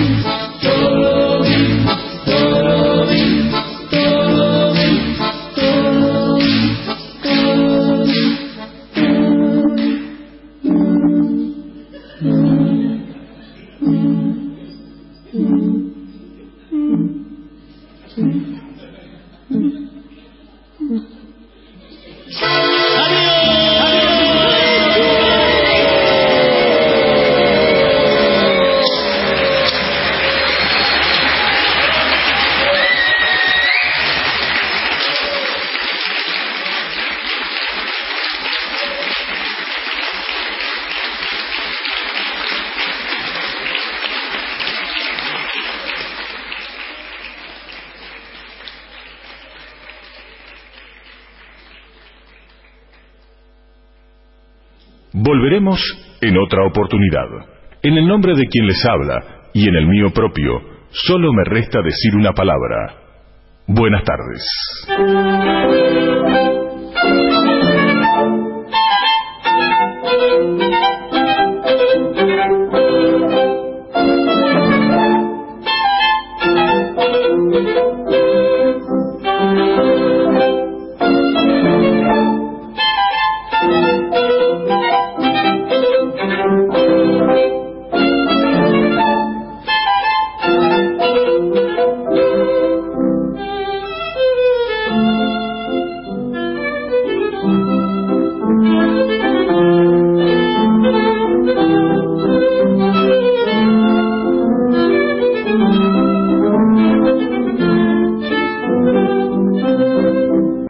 Volveremos en otra oportunidad. En el nombre de quien les habla y en el mío propio, solo me resta decir una palabra. Buenas tardes.